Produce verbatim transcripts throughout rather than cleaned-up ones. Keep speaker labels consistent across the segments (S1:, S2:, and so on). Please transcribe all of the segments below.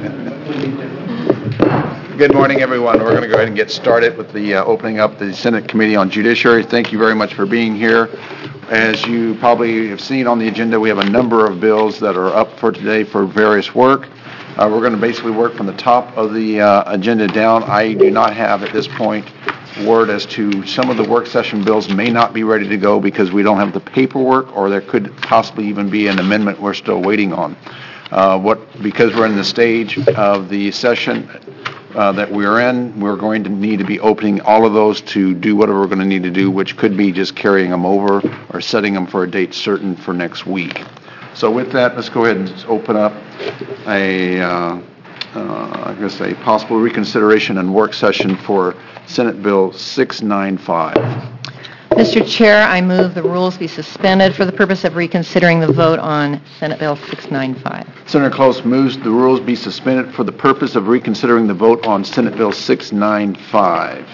S1: Good morning, everyone. We're going to go ahead and get started with the uh, opening up the Senate Committee on Judiciary. Thank you very much for being here. As you probably have seen on the agenda, we have a number of bills that are up for today for various work. Uh, we're going to basically work from the top of the uh, agenda down. I do not have at this point word as to some of the work session bills may not be ready to go because we don't have the paperwork, or there could possibly even be an amendment we're still waiting on. Uh, what because we're in the stage of the session uh, that we're in, we're going to need to be opening all of those to do whatever we're going to need to do, which could be just carrying them over or setting them for a date certain for next week. So with that, let's go ahead and just open up a, uh, uh, I guess, a possible reconsideration and work session for Senate Bill six ninety-five.
S2: Mister Chair, I move the rules be suspended for the purpose of reconsidering the vote on Senate Bill six ninety-five.
S1: Senator Close moves the rules be suspended for the purpose of reconsidering the vote on Senate Bill six ninety-five.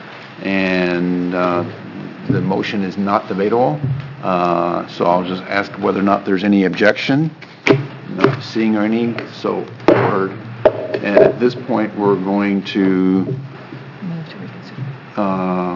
S1: And uh, the motion is not debatable. Uh, so I'll just ask whether or not there's any objection. Not seeing or any, so ordered. And at this point, we're going to...
S2: Move to reconsider.
S1: Uh,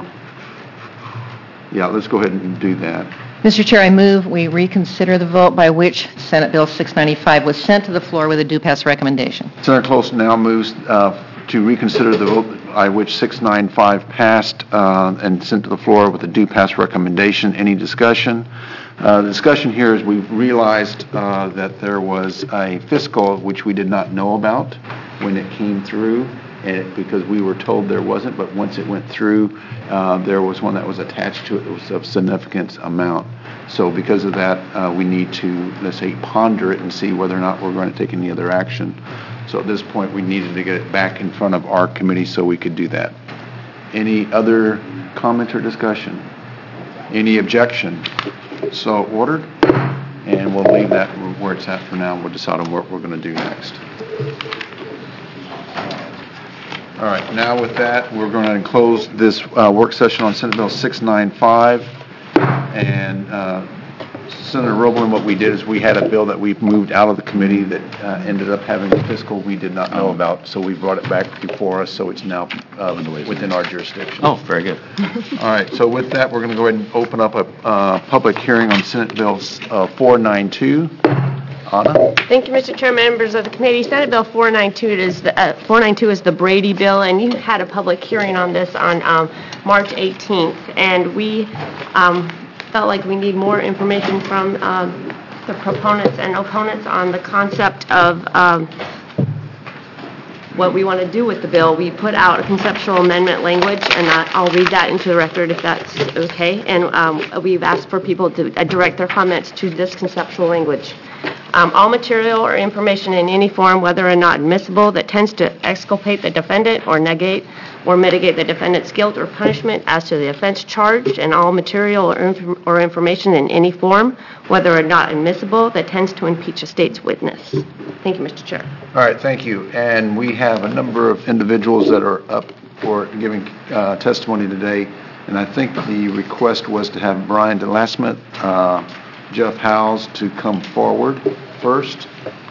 S1: yeah, let's go ahead and do that.
S2: Mister Chair, I move we reconsider the vote by which Senate Bill six ninety-five was sent to the floor with a due pass recommendation.
S1: Senator Close now moves uh, to reconsider the vote by which six ninety-five passed uh, and sent to the floor with a due pass recommendation. Any discussion? Uh, the discussion here is we've realized uh, that there was a fiscal which we did not know about when it came through, and it, because we were told there wasn't, but once it went through, uh, there was one that was attached to it that was of significant amount. So because of that, uh, we need to, let's say, ponder it and see whether or not we're going to take any other action. So at this point, we needed to get it back in front of our committee so we could do that. Any other comment or discussion? Any objection? So ordered, and we'll leave that where it's at for now. We'll decide on what we're going to do next. All right, now with that, we're going to close this uh, work session on Senate Bill six ninety-five. And uh, Senator Roblin, what we did is we had a bill that we moved out of the committee that uh, ended up having a fiscal we did not know about, so we brought it back before us, so it's now uh, within our jurisdiction.
S3: Oh, very good.
S1: All right, so with that, we're going to go ahead and open up a uh, public hearing on Senate Bill uh, four ninety-two. Anna?
S4: Thank you, Mister Chair, members of the committee. Senate Bill four ninety-two is the uh, four ninety-two is the Brady bill, and you had a public hearing on this on um, March eighteenth, and we um, felt like we need more information from um, the proponents and opponents on the concept of um, what we want to do with the bill. We put out a conceptual amendment language, and I'll read that into the record if that's okay. And um, we've asked for people to direct their comments to this conceptual language. Um, all material or information in any form, whether or not admissible, that tends to exculpate the defendant or negate or mitigate the defendant's guilt or punishment as to the offense charged, and all material or, inf- or information in any form, whether or not admissible, that tends to impeach a state's witness. Thank you, Mister Chair.
S1: All right, thank you. And we have a number of individuals that are up for giving uh, testimony today, and I think the request was to have Brian DeLasmith, uh, Jeff Howes to come forward first.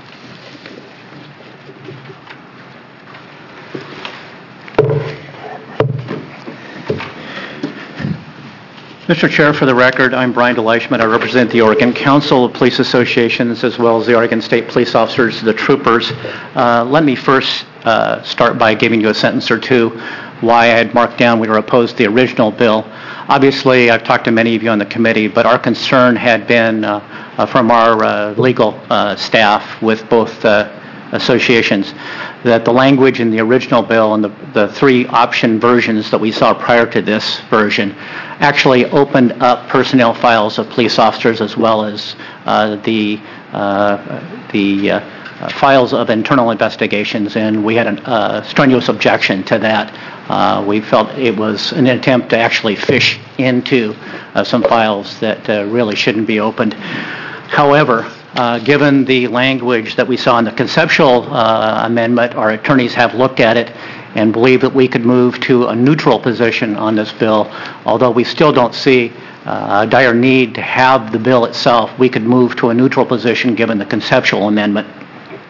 S3: Mister Chair, for the record, I'm Brian DeLeichman. I represent the Oregon Council of Police Associations as well as the Oregon State Police Officers, the troopers. Uh, let me first uh, start by giving you a sentence or two why I had marked down we were opposed to the original bill. Obviously, I've talked to many of you on the committee, but our concern had been uh, uh, from our uh, legal uh, staff with both uh, associations that the language in the original bill and the, the three option versions that we saw prior to this version actually opened up personnel files of police officers as well as uh, the uh, the uh, uh, files of internal investigations, and we had a uh, strenuous objection to that. Uh, we felt it was an attempt to actually fish into uh, some files that uh, really shouldn't be opened. However, uh, given the language that we saw in the conceptual uh, amendment, our attorneys have looked at it and believe that we could move to a neutral position on this bill. Although we still don't see uh, a dire need to have the bill itself, we could move to a neutral position given the conceptual amendment.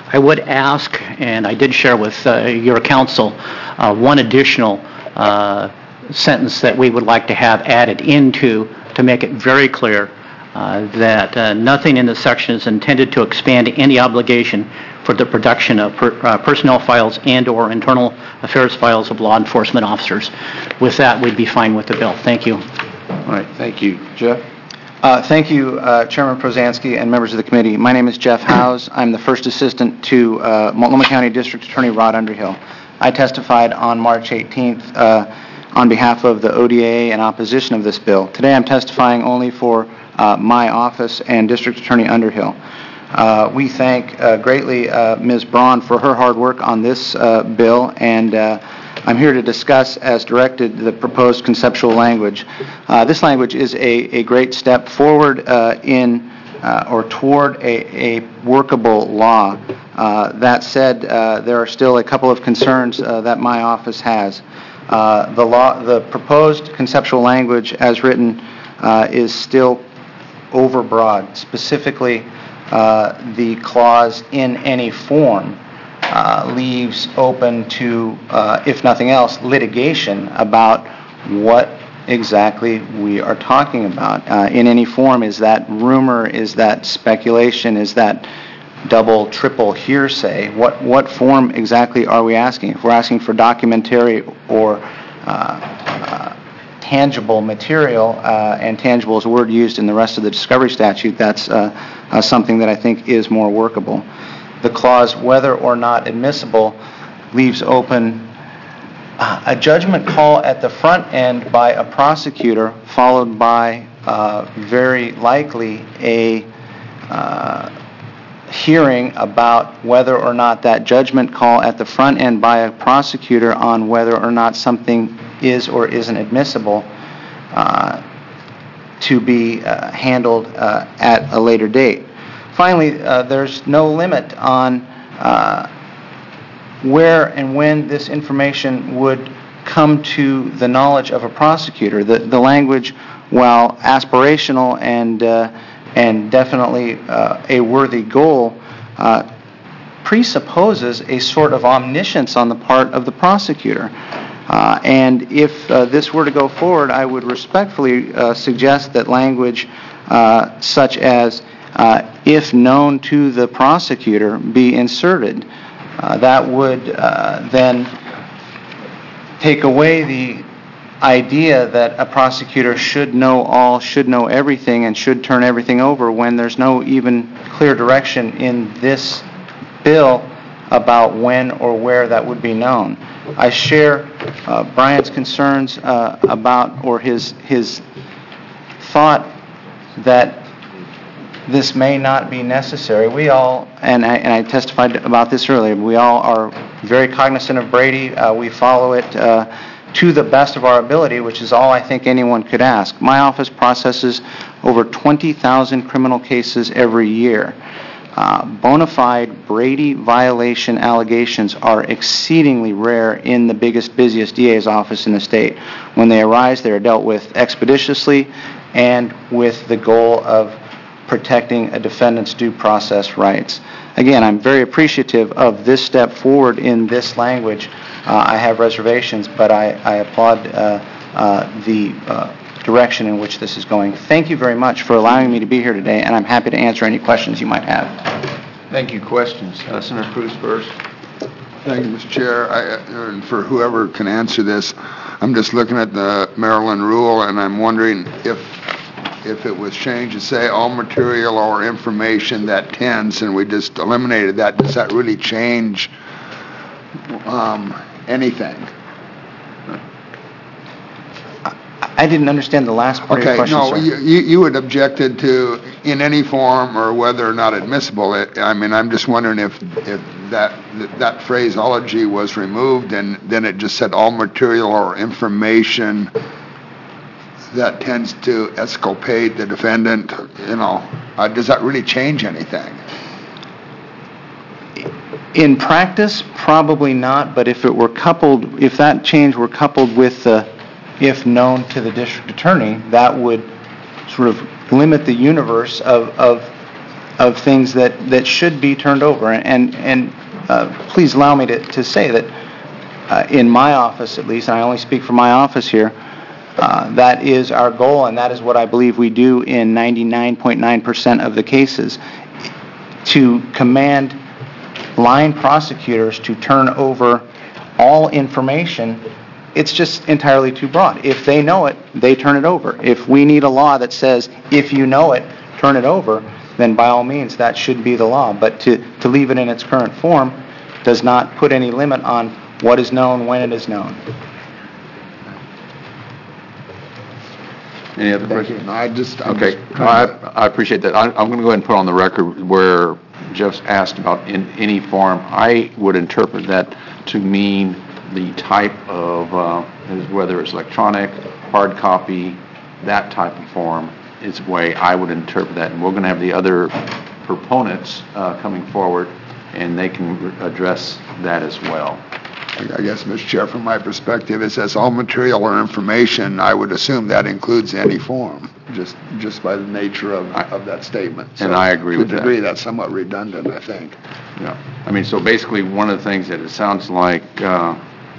S3: I would ask, and I did share with uh, your council, uh, one additional uh, sentence that we would like to have added into to make it very clear uh, that uh, nothing in this section is intended to expand any obligation for the production of per, uh, personnel files and or internal affairs files of law enforcement officers. With that, we'd be fine with the bill. Thank you.
S1: All right, thank you. Jeff?
S5: Uh, Thank you, uh, Chairman Prozansky and members of the committee. My name is Jeff Howes. I'm the first assistant to uh, Multnomah County District Attorney Rod Underhill. I testified on March eighteenth uh, on behalf of the O D A in opposition of this bill. Today I'm testifying only for uh, my office and District Attorney Underhill. Uh, we thank uh, greatly uh, Miz Braun for her hard work on this uh, bill, and uh, I'm here to discuss, as directed, the proposed conceptual language. Uh, this language is a, a great step forward uh, in uh, or toward a, a workable law. Uh, that said, uh, there are still a couple of concerns uh, that my office has. Uh, the law, the proposed conceptual language, as written, uh, is still overbroad. Specifically, uh, the clause "in any form" Uh, leaves open to, uh, if nothing else, litigation about what exactly we are talking about. Uh, in any form, is that rumor, is that speculation, is that double, triple hearsay? What, what form exactly are we asking? If we're asking for documentary or uh, uh, tangible material, uh, and tangible is a word used in the rest of the discovery statute, that's uh, uh, something that I think is more workable. The clause, whether or not admissible, leaves open uh, a judgment call at the front end by a prosecutor, followed by uh, very likely a uh, hearing about whether or not that judgment call at the front end by a prosecutor on whether or not something is or isn't admissible uh, to be uh, handled uh, at a later date. Finally, uh, there's no limit on uh, where and when this information would come to the knowledge of a prosecutor. The, the language, while aspirational and, uh, and definitely uh, a worthy goal, uh, presupposes a sort of omniscience on the part of the prosecutor. Uh, and if uh, this were to go forward, I would respectfully uh, suggest that language uh, such as Uh, if known to the prosecutor, be inserted. Uh, that would uh, then take away the idea that a prosecutor should know all, should know everything, and should turn everything over when there's no even clear direction in this bill about when or where that would be known. I share uh, Brian's concerns uh, about, or his, his thought that this may not be necessary. We all, and I, and I testified about this earlier, we all are very cognizant of Brady. Uh, we follow it uh, to the best of our ability, which is all I think anyone could ask. My office processes over twenty thousand criminal cases every year. Uh, bona fide Brady violation allegations are exceedingly rare in the biggest, busiest D A's office in the state. When they arise, they are dealt with expeditiously and with the goal of protecting a defendant's due process rights. Again, I'm very appreciative of this step forward in this language. Uh, I have reservations, but I, I applaud uh, uh, the uh, direction in which this is going. Thank you very much for allowing me to be here today, and I'm happy to answer any questions you might have.
S1: Thank you. Questions? Uh, Senator Cruz first.
S6: Thank you, Mister Chair. I, uh, for whoever can answer this, I'm just looking at the Maryland rule, and I'm wondering if if it was changed to say all material or information that tends, and we just eliminated that, does that really change um, anything?
S5: I, I didn't understand the last part
S6: Okay,
S5: of your question,
S6: no,
S5: sir.
S6: you, you you had objected to in any form or whether or not admissible. It, I mean, I'm just wondering if if that that phraseology was removed and then it just said all material or information that tends to exculpate the defendant, you know, uh, does that really change anything?
S5: In practice, probably not, but if it were coupled, if that change were coupled with the, if known to the district attorney, that would sort of limit the universe of, of of things that, that should be turned over. And, and uh, please allow me to, to say that uh, in my office, at least, and I only speak for my office here, uh, that is our goal, and that is what I believe we do in ninety-nine point nine percent of the cases, to command line prosecutors to turn over all information. It's just entirely too broad. If they know it, they turn it over. If we need a law that says, if you know it, turn it over, then by all means, that should be the law. But to, to leave it in its current form does not put any limit on what is known when it is known.
S1: Any other
S6: Thank you.
S1: questions?
S6: No, I just, I'm
S1: Okay,
S6: just
S1: No, I,
S6: trying to-
S1: I appreciate that. I, I'm going to go ahead and put on the record where Jeff's asked about in any form. I would interpret that to mean the type of, uh, is whether it's electronic, hard copy, that type of form is the way I would interpret that. And we're going to have the other proponents uh, coming forward, and they can address that as well.
S6: I guess, Mister Chair, from my perspective, it says all material or information. I would assume that includes any form, just just by the nature of, of that statement.
S1: And I agree with
S6: To a
S1: that.
S6: degree, that's somewhat redundant, I think.
S1: Yeah. I mean, so basically, one of the things that it sounds like uh,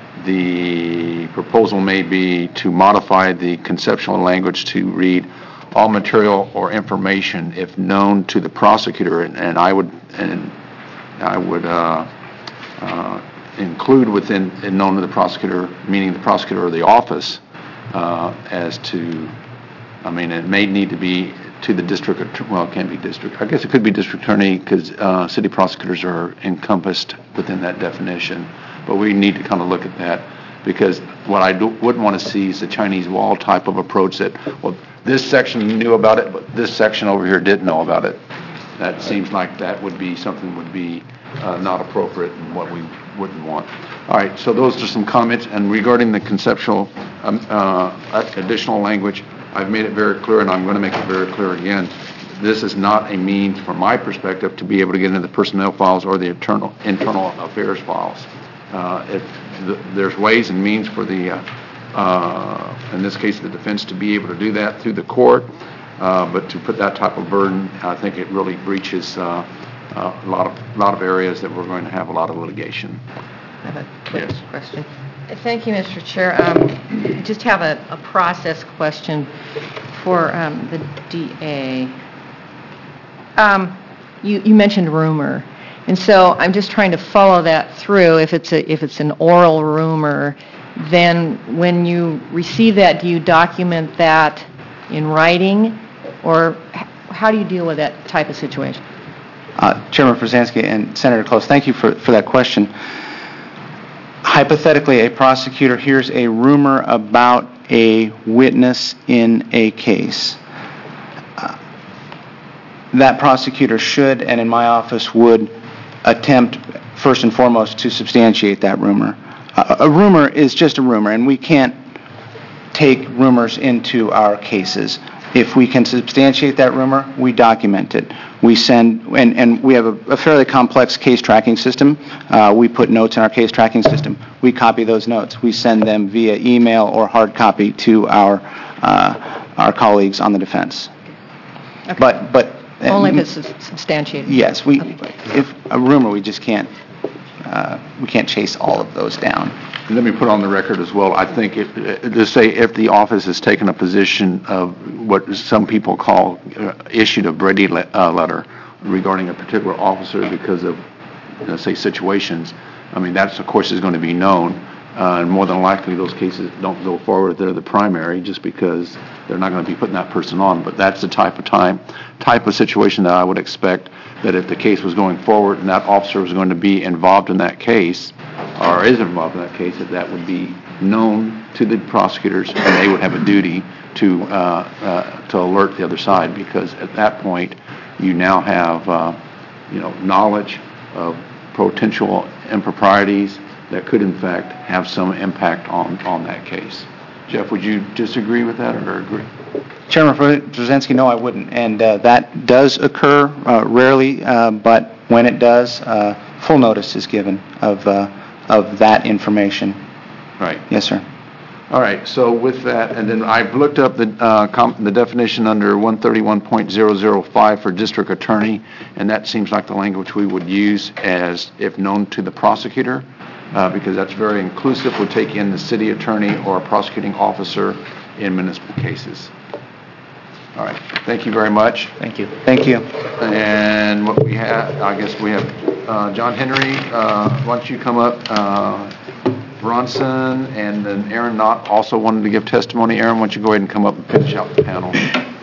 S1: the proposal may be to modify the conceptual language to read all material or information if known to the prosecutor, and, and I would and I would uh, uh, include within and known to the prosecutor, meaning the prosecutor or the office, uh, as to, I mean, it may need to be to the district, att- well, it can't be district, I guess it could be district attorney, because uh, city prosecutors are encompassed within that definition, but we need to kind of look at that, because what I do, wouldn't want to see is the Chinese wall type of approach that, well, this section knew about it, but this section over here didn't know about it. That seems like that would be, something would be uh, not appropriate and what we wouldn't want. All right, so those are some comments, and regarding the conceptual um, uh, additional language, I've made it very clear, and I'm going to make it very clear again. This is not a means, from my perspective, to be able to get into the personnel files or the internal internal affairs files. Uh, if the, there's ways and means for the, uh, uh, in this case, the defense to be able to do that through the court, uh, but to put that type of burden, I think it really breaches uh, uh, a lot of lot of areas that we're going to have a lot of litigation.
S2: I have a quick
S1: Yes.
S2: question. Thank you, Mister Chair. Um, I just have a, a process question for um, the D A. Um, you, you mentioned rumor, and so I'm just trying to follow that through. If it's a, if it's an oral rumor, then when you receive that, do you document that in writing, or h- how do you deal with that type of situation?
S5: Uh, Chairman Brzezinski and Senator Close, thank you for, for that question. Hypothetically, a prosecutor hears a rumor about a witness in a case. Uh, that prosecutor should, and in my office would, attempt first and foremost to substantiate that rumor. Uh, a rumor is just a rumor, and we can't take rumors into our cases. If we can substantiate that rumor, we document it. We send, and, and we have a, a fairly complex case tracking system. Uh, we put notes in our case tracking system. We copy those notes. We send them via email or hard copy to our uh, our colleagues on the defense.
S2: Okay.
S5: But but
S2: Only if it's sus- substantiated.
S5: yes, we
S2: Okay.
S5: if a rumor, we just can't uh, we can't chase all of those down.
S1: Let me put on the record as well, I think if, uh, to say if the office has taken a position of what some people call uh, issued a Brady le- uh, letter regarding a particular officer because of, let's say, situations, I mean, that's, of course, is going to be known, uh, and more than likely those cases don't go forward. They're the primary just because they're not going to be putting that person on. But that's the type of time, type of situation that I would expect that if the case was going forward and that officer was going to be involved in that case, or is involved in that case, that that would be known to the prosecutors, and they would have a duty to uh, uh, to alert the other side, because at that point you now have uh, you know knowledge of potential improprieties that could in fact have some impact on on that case. Jeff, would you disagree with that or agree?
S5: Chairman Brzezinski, no, I wouldn't. And uh, that does occur uh, rarely, uh, but when it does, uh, full notice is given of uh, of that information.
S1: Right.
S5: Yes, sir.
S1: All right, so with that, and then I've looked up the, uh, com- the definition under one thirty-one point zero zero five for district attorney, and that seems like the language we would use as if known to the prosecutor, uh, because that's very inclusive, would take in the city attorney or prosecuting officer in municipal cases. All right, thank you very much.
S3: Thank you.
S5: Thank you.
S1: And what we have, I guess we have uh, John Henry, uh, why don't you come up? Uh, Bronson, and then Aaron Knott also wanted to give testimony. Aaron, why don't you go ahead and come up and finish out the panel?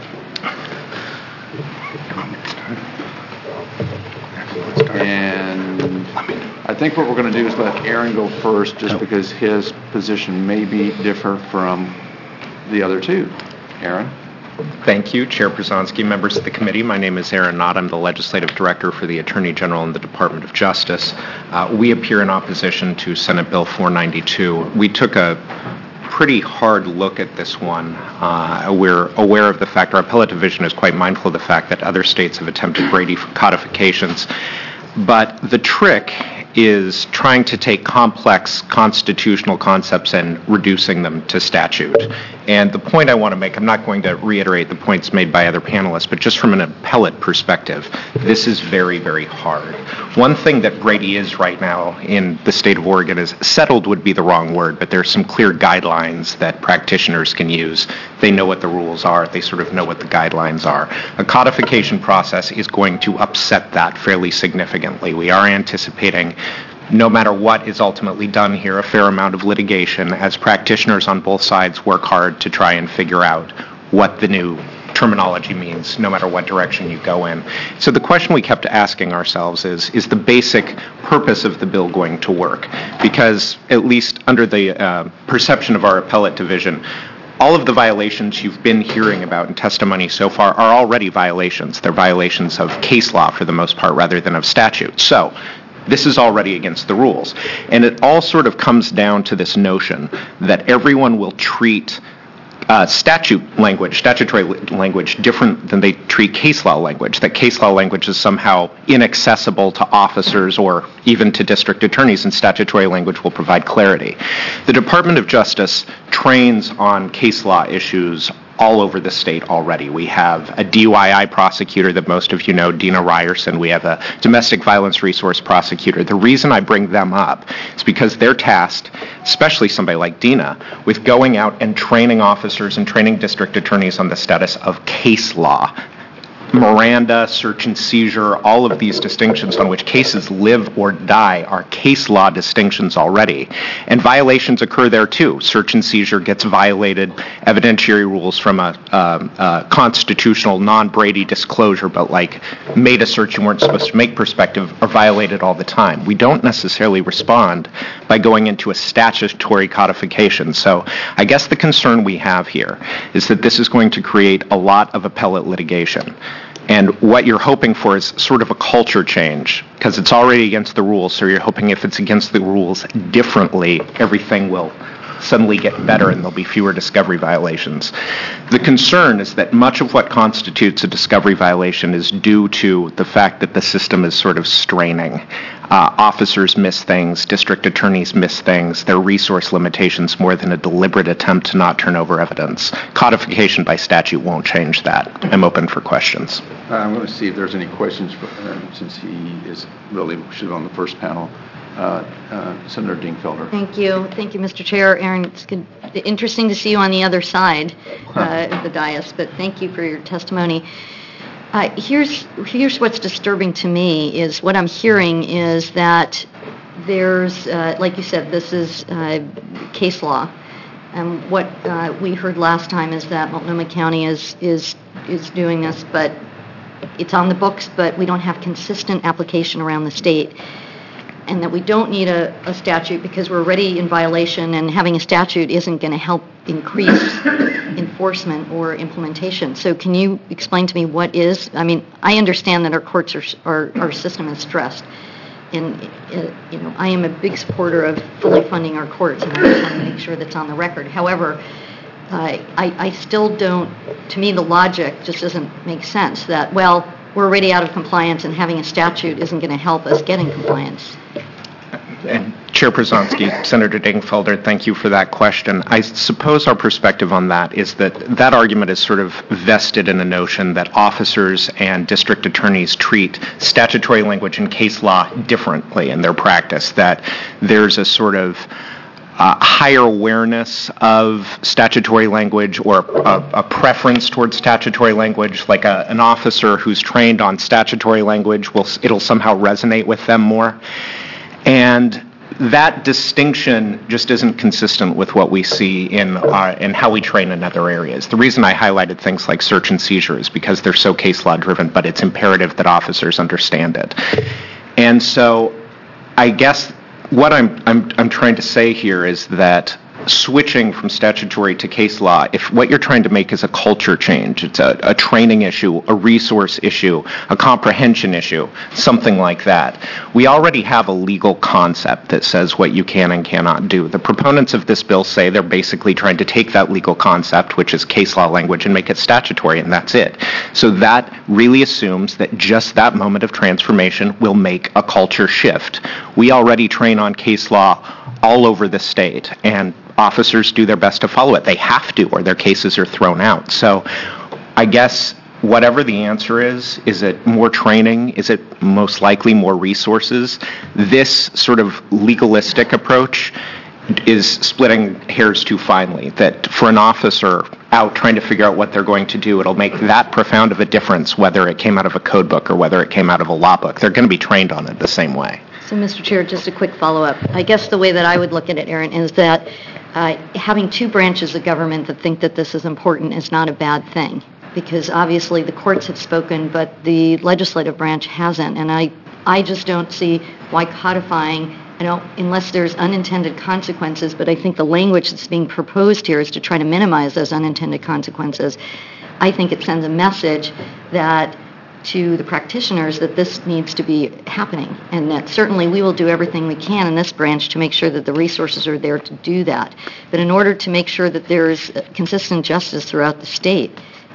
S1: And I think what we're going to do is let Aaron go first, just because his position may be differ from the other two. Aaron?
S7: Thank you, Chair Przanski, members of the committee. My name is Aaron Knott. I'm the Legislative Director for the Attorney General in the Department of Justice. Uh, we appear in opposition to Senate Bill four ninety-two. We took a pretty hard look at this one. Uh, we're aware of the fact, our appellate division is quite mindful of the fact that other states have attempted Brady codifications. But the trick is trying to take complex constitutional concepts and reducing them to statute. And the point I want to make, I'm not going to reiterate the points made by other panelists, but just from an appellate perspective, this is very, very hard. One thing that Brady is right now in the state of Oregon is settled would be the wrong word, but there's some clear guidelines that practitioners can use. They know what the rules are. They sort of know what the guidelines are. A codification process is going to upset that fairly significantly. We are anticipating, no matter what is ultimately done here, a fair amount of litigation as practitioners on both sides work hard to try and figure out what the new terminology means, no matter what direction you go in. So the question we kept asking ourselves is, is the basic purpose of the bill going to work? Because at least under the uh, perception of our appellate division, all of the violations you've been hearing about in testimony so far are already violations. They're violations of case law for the most part rather than of statute. So this is already against the rules. And it all sort of comes down to this notion that everyone will treat uh, statute language, statutory language, different than they treat case law language, that case law language is somehow inaccessible to officers or even to district attorneys, and statutory language will provide clarity. The Department of Justice trains on case law issues all over the state already. We have a D U I I prosecutor that most of you know, Dina Ryerson. We have a domestic violence resource prosecutor. The reason I bring them up is because they're tasked, especially somebody like Dina, with going out and training officers and training district attorneys on the status of case law. Miranda, search and seizure, all of these distinctions on which cases live or die are case law distinctions already. And violations occur there too. Search and seizure gets violated, evidentiary rules from a, um, a constitutional non-Brady disclosure, but like made a search you weren't supposed to make perspective, are violated all the time. We don't necessarily respond by going into a statutory codification. So I guess the concern we have here is that this is going to create a lot of appellate litigation. And what you're hoping for is sort of a culture change, because it's already against the rules, so you're hoping if it's against the rules differently, everything will suddenly get better and there'll be fewer discovery violations. The concern is that much of what constitutes a discovery violation is due to the fact that the system is sort of straining. Uh, officers miss things, district attorneys miss things, there are resource limitations more than a deliberate attempt to not turn over evidence. Codification by statute won't change that. I'm open for questions.
S1: Uh, I'm going to see if there's any questions for Aaron, since he is really should be on the first panel. Uh, uh, Senator Dingfelder.
S8: Thank you. Thank you, Mister Chair. Aaron, it's good, interesting to see you on the other side uh, of the dais, but thank you for your testimony. Uh, here's, here's what's disturbing to me is what I'm hearing is that there's, uh, like you said, this is uh, case law. And what uh, we heard last time is that Multnomah County is, is, is doing this, but it's on the books, but we don't have consistent application around the state. And that we don't need a, a statute because we're already in violation, and having a statute isn't going to help increase enforcement or implementation. So can you explain to me what is? I mean, I understand that our courts are, our, our system is stressed. And, uh, you know, I am a big supporter of fully funding our courts, and I just want to make sure that's on the record. However, uh, I, I still don't, to me, the logic just doesn't make sense that, well, we're already out of compliance and having a statute isn't going to help us get in compliance.
S7: And Chair Przanski, Senator Dingfelder, thank you for that question. I suppose our perspective on that is that that argument is sort of vested in a notion that officers and district attorneys treat statutory language and case law differently in their practice, that there's a sort of Uh, higher awareness of statutory language or a, a preference towards statutory language, like a, an officer who's trained on statutory language, will it'll somehow resonate with them more. And that distinction just isn't consistent with what we see in, uh, in how we train in other areas. The reason I highlighted things like search and seizure is because they're so case law driven, but it's imperative that officers understand it. And so I guess what I'm, I'm, I'm trying to say here is that switching from statutory to case law, if what you're trying to make is a culture change, it's a, a training issue, a resource issue, a comprehension issue, something like that, we already have a legal concept that says what you can and cannot do. The proponents of this bill say they're basically trying to take that legal concept, which is case law language, and make it statutory, and that's it. So that really assumes that just that moment of transformation will make a culture shift. We already train on case law all over the state, and officers do their best to follow it. They have to, or their cases are thrown out. So I guess whatever the answer is, is it more training? Is it most likely more resources? This sort of legalistic approach is splitting hairs too finely, that for an officer out trying to figure out what they're going to do, it'll make that profound of a difference whether it came out of a code book or whether it came out of a law book. They're going to be trained on it the same way.
S8: So, Mister Chair, just a quick follow-up. I guess the way that I would look at it, Aaron, is that uh, having two branches of government that think that this is important is not a bad thing, because obviously the courts have spoken, but the legislative branch hasn't. And I, I just don't see why codifying, you know, unless there's unintended consequences, but I think the language that's being proposed here is to try to minimize those unintended consequences. I think it sends a message that to the practitioners that this needs to be happening, and that certainly we will do everything we can in this branch to make sure that the resources are there to do that. But in order to make sure that there's consistent justice throughout the state,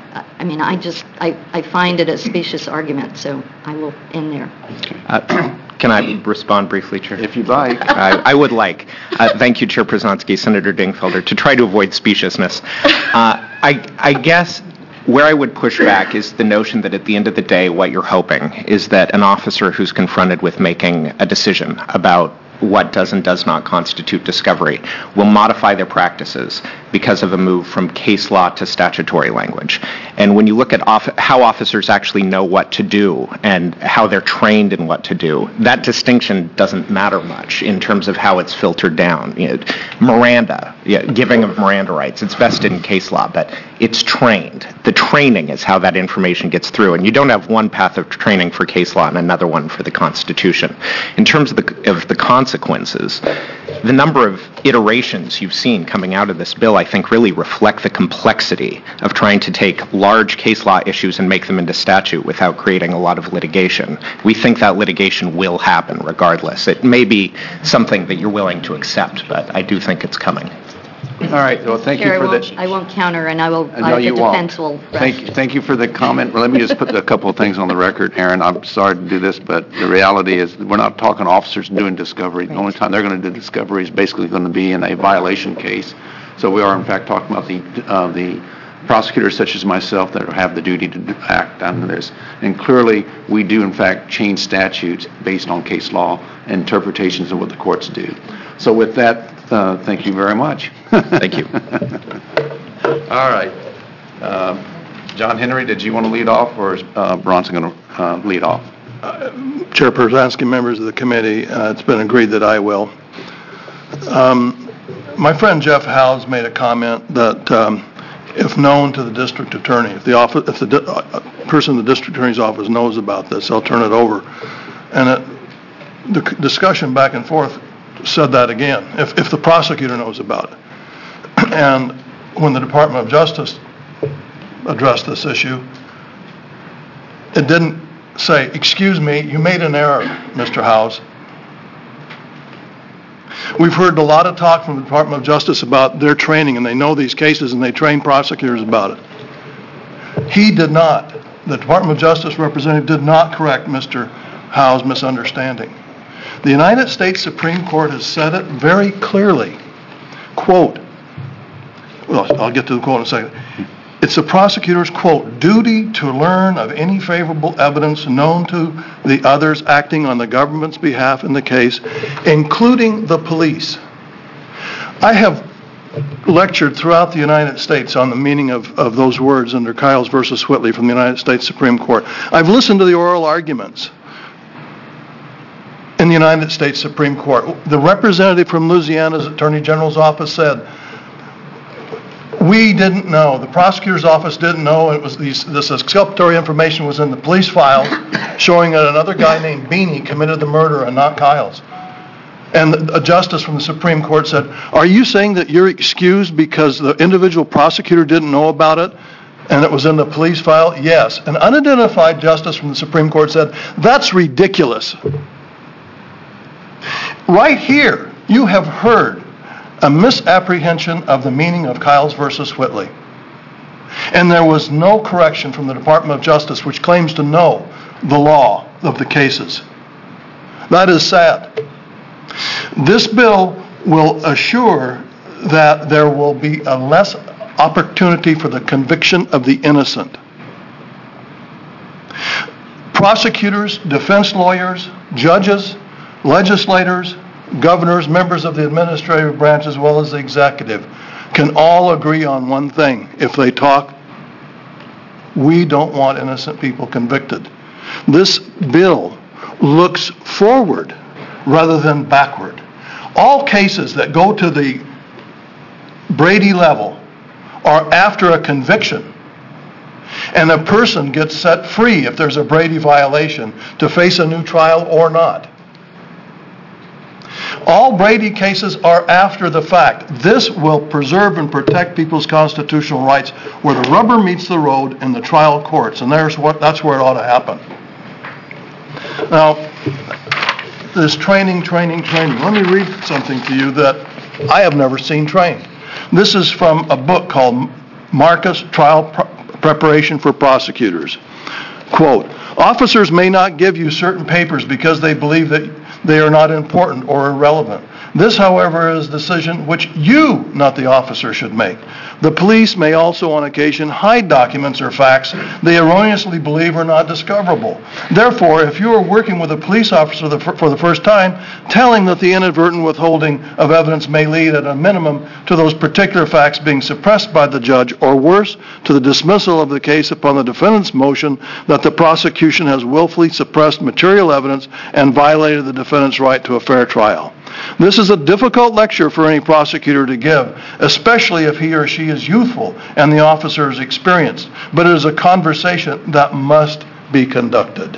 S8: I mean, I just, I, I find it a specious argument, so I will end there.
S7: Uh, Can I respond briefly, Chair?
S1: If you'd like.
S7: I, I would like. Uh, thank you, Chair Przanski, Senator Dingfelder, to try to avoid speciousness. Uh, I, I guess where I would push back is the notion that at the end of the day, what you're hoping is that an officer who's confronted with making a decision about what does and does not constitute discovery will modify their practices because of a move from case law to statutory language. And when you look at off- how officers actually know what to do and how they're trained in what to do, that distinction doesn't matter much in terms of how it's filtered down. You know, Miranda, yeah, giving of Miranda rights, it's vested in case law, but it's trained. The training is how that information gets through, and you don't have one path of training for case law and another one for the Constitution. In terms of the, of the consequences, the number of iterations you've seen coming out of this bill, I think, really reflect the complexity of trying to take large case law issues and make them into statute without creating a lot of litigation. We think that litigation will happen regardless. It may be something that you're willing to accept, but I do think it's coming.
S1: All right. Well, thank
S8: Chair,
S1: you for
S8: I
S1: the...
S8: won't, I won't counter, and I will,
S1: No,
S8: uh, the
S1: you won't.
S8: defense will rest.
S1: Thank, thank you for the comment. Well, let me just put a couple of things on the record, Aaron. I'm sorry to do this, but the reality is we're not talking officers doing discovery. The only time they're going to do discovery is basically going to be in a violation case. So we are, in fact, talking about the uh, the prosecutors such as myself that have the duty to act on this. And clearly, we do, in fact, change statutes based on case law and interpretations of what the courts do. So with that, uh, thank you very much.
S7: Thank you.
S1: All right. Uh, John Henry, did you want to lead off, or is uh, Bronson going to uh, lead off?
S9: Uh, Chair Przanski, members of the committee, uh, it's been agreed that I will. Um, my friend Jeff Howes made a comment that um, if known to the district attorney, if the office, if the di- uh, person in the district attorney's office knows about this, they'll turn it over. And it, the c- discussion back and forth said that again, if, if the prosecutor knows about it. And when the Department of Justice addressed this issue, it didn't say, excuse me, you made an error, Mister Howes. We've heard a lot of talk from the Department of Justice about their training, and they know these cases, and they train prosecutors about it. He did not. The Department of Justice representative did not correct Mister Howes' misunderstanding. The United States Supreme Court has said it very clearly. Quote, well, I'll get to the quote in a second. It's the prosecutor's, quote, duty to learn of any favorable evidence known to the others acting on the government's behalf in the case, including the police. I have lectured throughout the United States on the meaning of, of those words under Kiles versus Whitley from the United States Supreme Court. I've listened to the oral arguments in the United States Supreme Court. The representative from Louisiana's Attorney General's office said, we didn't know, the prosecutor's office didn't know, it was these, this exculpatory information was in the police files showing that another guy named Beanie committed the murder and not Kiles. And a justice from the Supreme Court said, are you saying that you're excused because the individual prosecutor didn't know about it and it was in the police file? Yes. An unidentified justice from the Supreme Court said, that's ridiculous. Right here, you have heard a misapprehension of the meaning of Kiles versus Whitley. And there was no correction from the Department of Justice, which claims to know the law of the cases. That is sad. This bill will assure that there will be a less opportunity for the conviction of the innocent. Prosecutors, defense lawyers, judges, legislators, governors, members of the administrative branch, as well as the executive, can all agree on one thing. If they talk, we don't want innocent people convicted. This bill looks forward rather than backward. All cases that go to the Brady level are after a conviction, and a person gets set free if there's a Brady violation to face a new trial or not. All Brady cases are after the fact. This will preserve and protect people's constitutional rights where the rubber meets the road in the trial courts, and there's what, that's where it ought to happen. Now, this training, training, training. Let me read something to you that I have never seen trained. This is from a book called Marcus, Trial Preparation for Prosecutors. Quote, officers may not give you certain papers because they believe that they are not important or irrelevant. This, however, is a decision which you, not the officer, should make. The police may also on occasion hide documents or facts they erroneously believe are not discoverable. Therefore, if you are working with a police officer for the first time, tell him that the inadvertent withholding of evidence may lead at a minimum to those particular facts being suppressed by the judge, or worse, to the dismissal of the case upon the defendant's motion that the prosecution has willfully suppressed material evidence and violated the defendant's right to a fair trial. This is a difficult lecture for any prosecutor to give, especially if he or she is youthful and the officer is experienced. But it is a conversation that must be conducted.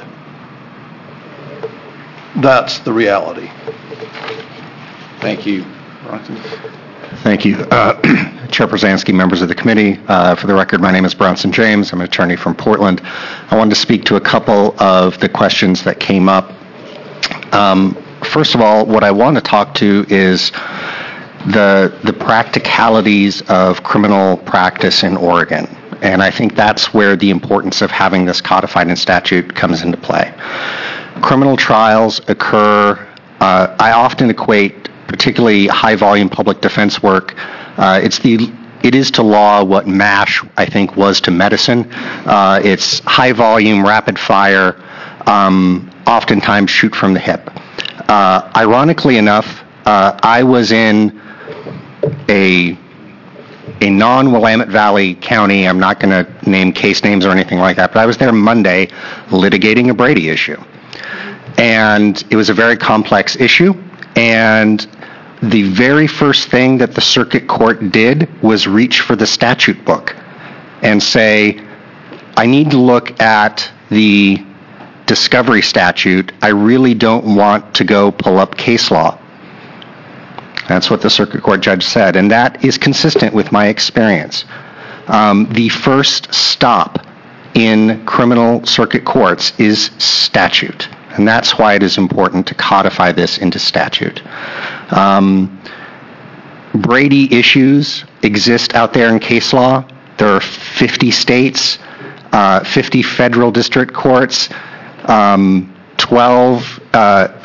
S9: That's the reality.
S1: Thank you. Bronson?
S7: Thank you. Uh, Chair Przansky, members of the committee. Uh, for the record, my name is Bronson James. I'm an attorney from Portland. I wanted to speak to a couple of the questions that came up. Um, First of all, what I want to talk to is the the practicalities of criminal practice in Oregon. And I think that's where the importance of having this codified in statute comes into play. Criminal trials occur, uh, I often equate particularly high-volume public defense work. Uh, it's the It is to law what MASH, I think, was to medicine. Uh, it's high-volume, rapid-fire, um, oftentimes shoot from the hip. Uh, ironically enough, uh, I was in a a non-Willamette Valley county. I'm not going to name case names or anything like that, but I was there Monday litigating a Brady issue. And it was a very complex issue. And the very first thing that the circuit court did was reach for the statute book and say, I need to look at the discovery statute. I really don't want to go pull up case law. That's what the circuit court judge said, and that is consistent with my experience. Um, the first stop in criminal circuit courts is statute, and that's why it is important to codify this into statute. Um, Brady issues exist out there in case law. There are fifty states, uh, fifty federal district courts, Um, twelve uh,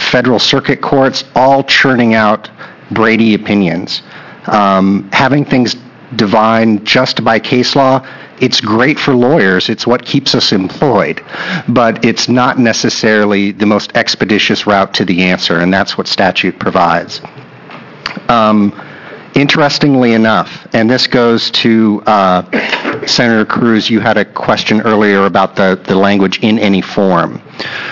S10: federal circuit courts, all churning out Brady opinions. Um, having things divined just by case law, it's great for lawyers. It's what keeps us employed. But it's not necessarily the most expeditious route to the answer, and that's what statute provides. Um, interestingly enough, and this goes to uh, Senator Cruz, you had a question earlier about the, the language in any form.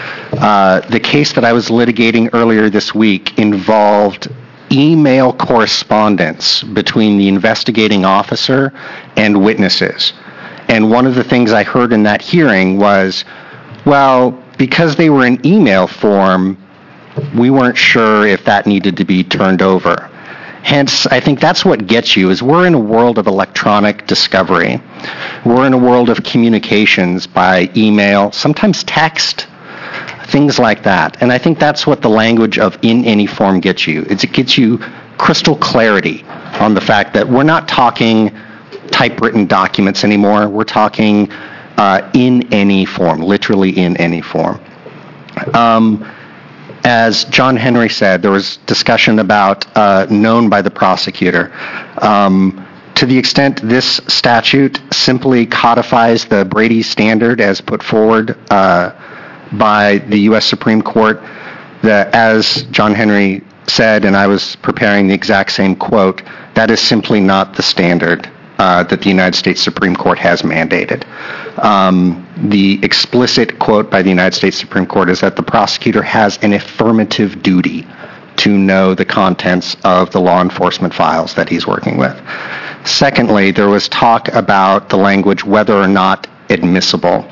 S10: Uh, the case that I was litigating earlier this week involved email correspondence between the investigating officer and witnesses. And one of the things I heard in that hearing was, well, because they were in email form, we weren't sure if that needed to be turned over. Hence, I think that's what gets you, is we're in a world of electronic discovery. We're in a world of communications by email, sometimes text, things like that. And I think that's what the language of in any form gets you. It's, it gets you crystal clarity on the fact that we're not talking typewritten documents anymore. We're talking uh, in any form, literally in any form. Um, as John Henry said, there was discussion about uh, known by the prosecutor. Um, to the extent this statute simply codifies the Brady standard as put forward uh, by the U S Supreme Court, that, as John Henry said, and I was preparing the exact same quote, that is simply not the standard uh, that the United States Supreme Court has mandated. Um, the explicit quote by the United States Supreme Court is that the prosecutor has an affirmative duty to know the contents of the law enforcement files that he's working with. Secondly, there was talk about the language whether or not admissible.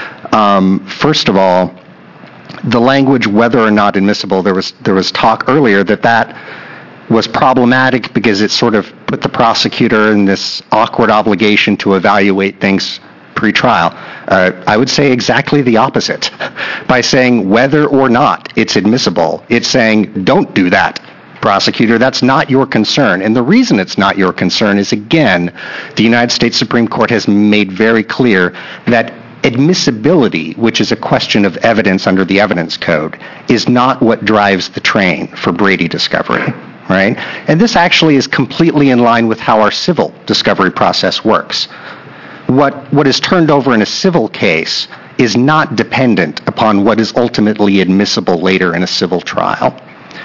S10: Um, first of all, the language whether or not admissible, there was there was talk earlier that that was problematic because it sort of put the prosecutor in this awkward obligation to evaluate things pre-trial. Uh, I would say exactly the opposite. By saying whether or not it's admissible, it's saying don't do that, prosecutor. That's not your concern. And the reason it's not your concern is, again, the United States Supreme Court has made very clear that admissibility, which is a question of evidence under the evidence code, is not what drives the train for Brady discovery, right? And this actually is completely in line with how our civil discovery process works. What, what is turned over in a civil case is not dependent upon what is ultimately admissible later in a civil trial.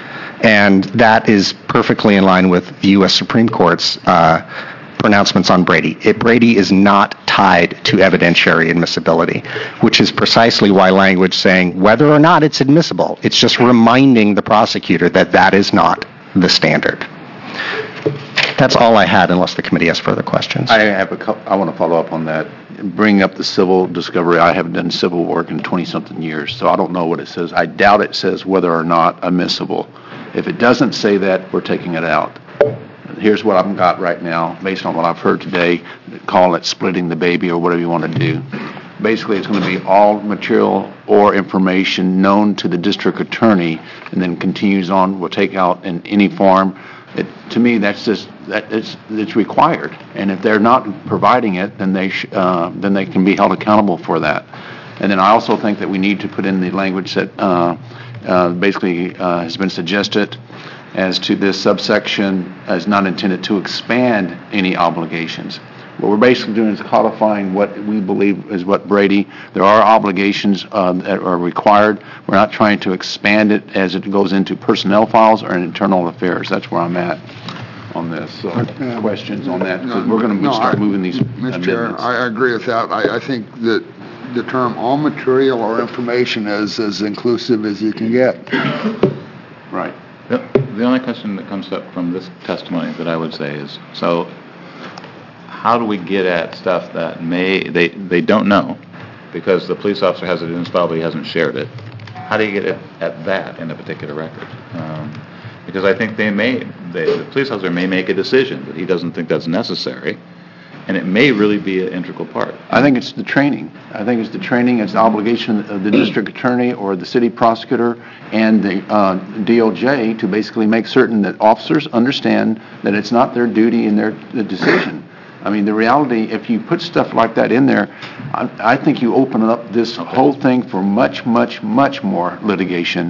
S10: And that is perfectly in line with the U S Supreme Court's uh, pronouncements on Brady. It, Brady is not tied to evidentiary admissibility, which is precisely why language saying whether or not it's admissible, it's just reminding the prosecutor that that is not the standard. That's all I had, unless the committee has further questions.
S1: I have a couple, I want to follow up on that. Bringing up the civil discovery, I haven't done civil work in twenty-something years, so I don't know what it says. I doubt it says whether or not admissible. If it doesn't say that, we're taking it out. Here's what I've got right now, based on what I've heard today, call it splitting the baby or whatever you want to do. Basically, it's going to be all material or information known to the district attorney, and then continues on, we'll take out in any form. It, to me, that's just, that it's, it's required. And if they're not providing it, then they, sh- uh, then they can be held accountable for that. And then I also think that we need to put in the language that uh, uh, basically uh, has been suggested as to this subsection is not intended to expand any obligations. What we're basically doing is codifying what we believe is what Brady, there are obligations um, that are required. We're not trying to expand it as it goes into personnel files or in internal affairs. That's where I'm at on this. So
S6: Yeah.
S1: questions on that? Because we're going to
S6: No,
S1: start
S6: I-
S1: moving these
S6: Mister Chair,
S1: amendments.
S6: I agree with that. I, I think that the term all material or information is as inclusive as you can get.
S1: Right.
S11: The the only question that comes up from this testimony that I would say is, so how do we get at stuff that may, they, they don't know, because the police officer has it in his file, but he hasn't shared it? How do you get at, at that in a particular record? Um, because I think they may, they, the police officer may make a decision that he doesn't think that's necessary, and it may really be an integral part.
S1: I think it's the training. I think it's the training, it's the obligation of the district attorney or the city prosecutor and the uh, D O J to basically make certain that officers understand that it's not their duty and their the decision. I mean, the reality, if you put stuff like that in there, I, I think you open up this whole thing for much, much, much more litigation.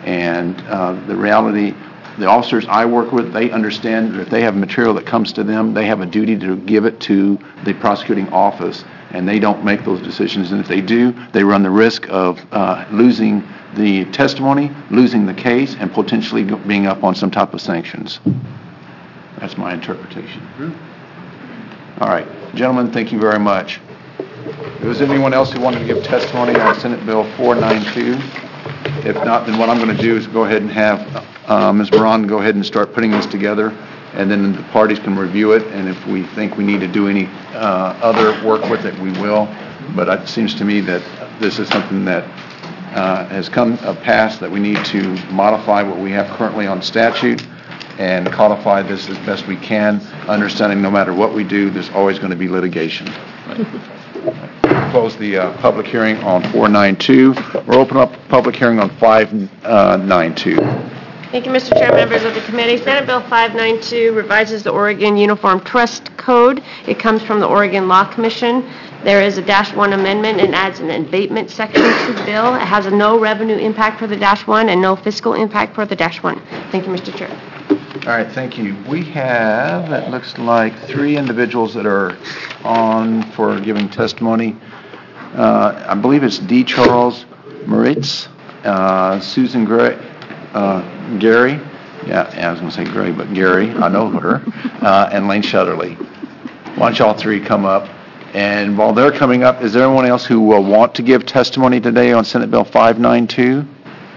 S1: And uh, the reality, the officers I work with, they understand that if they have material that comes to them, they have a duty to give it to the prosecuting office, and they don't make those decisions. And if they do, they run the risk of uh, losing the testimony, losing the case, and potentially go- being up on some type of sanctions. That's my interpretation. All right. Gentlemen, thank you very much. Was there anyone else who wanted to give testimony on Senate Bill four ninety-two? If not, then what I'm going to do is go ahead and have uh, Miz Braun go ahead and start putting this together, and then the parties can review it, and if we think we need to do any uh, other work with it, we will. But it seems to me that this is something that uh, has come of pass, that we need to modify what we have currently on statute and codify this as best we can, understanding no matter what we do, there's always going to be litigation. Close the uh, public hearing on four ninety-two. We're opening up public hearing on five ninety-two.
S4: Thank you, Mister Chair, members of the committee. Senate Bill five ninety-two revises the Oregon Uniform Trust Code. It comes from the Oregon Law Commission. There is a dash one amendment and adds an abatement section to the bill. It has a no revenue impact for the dash one and no fiscal impact for the dash one. Thank you, Mister Chair.
S1: All right, thank you. We have, it looks like, three individuals that are on for giving testimony. Uh, I believe it's D. Charles Moritz, uh, Susan Gray, uh, Gary, yeah, yeah, I was going to say Gray, but Gary, I know her, uh, and Lane Shutterly. Why don't y'all three come up? And while they're coming up, is there anyone else who will want to give testimony today on Senate Bill five ninety-two?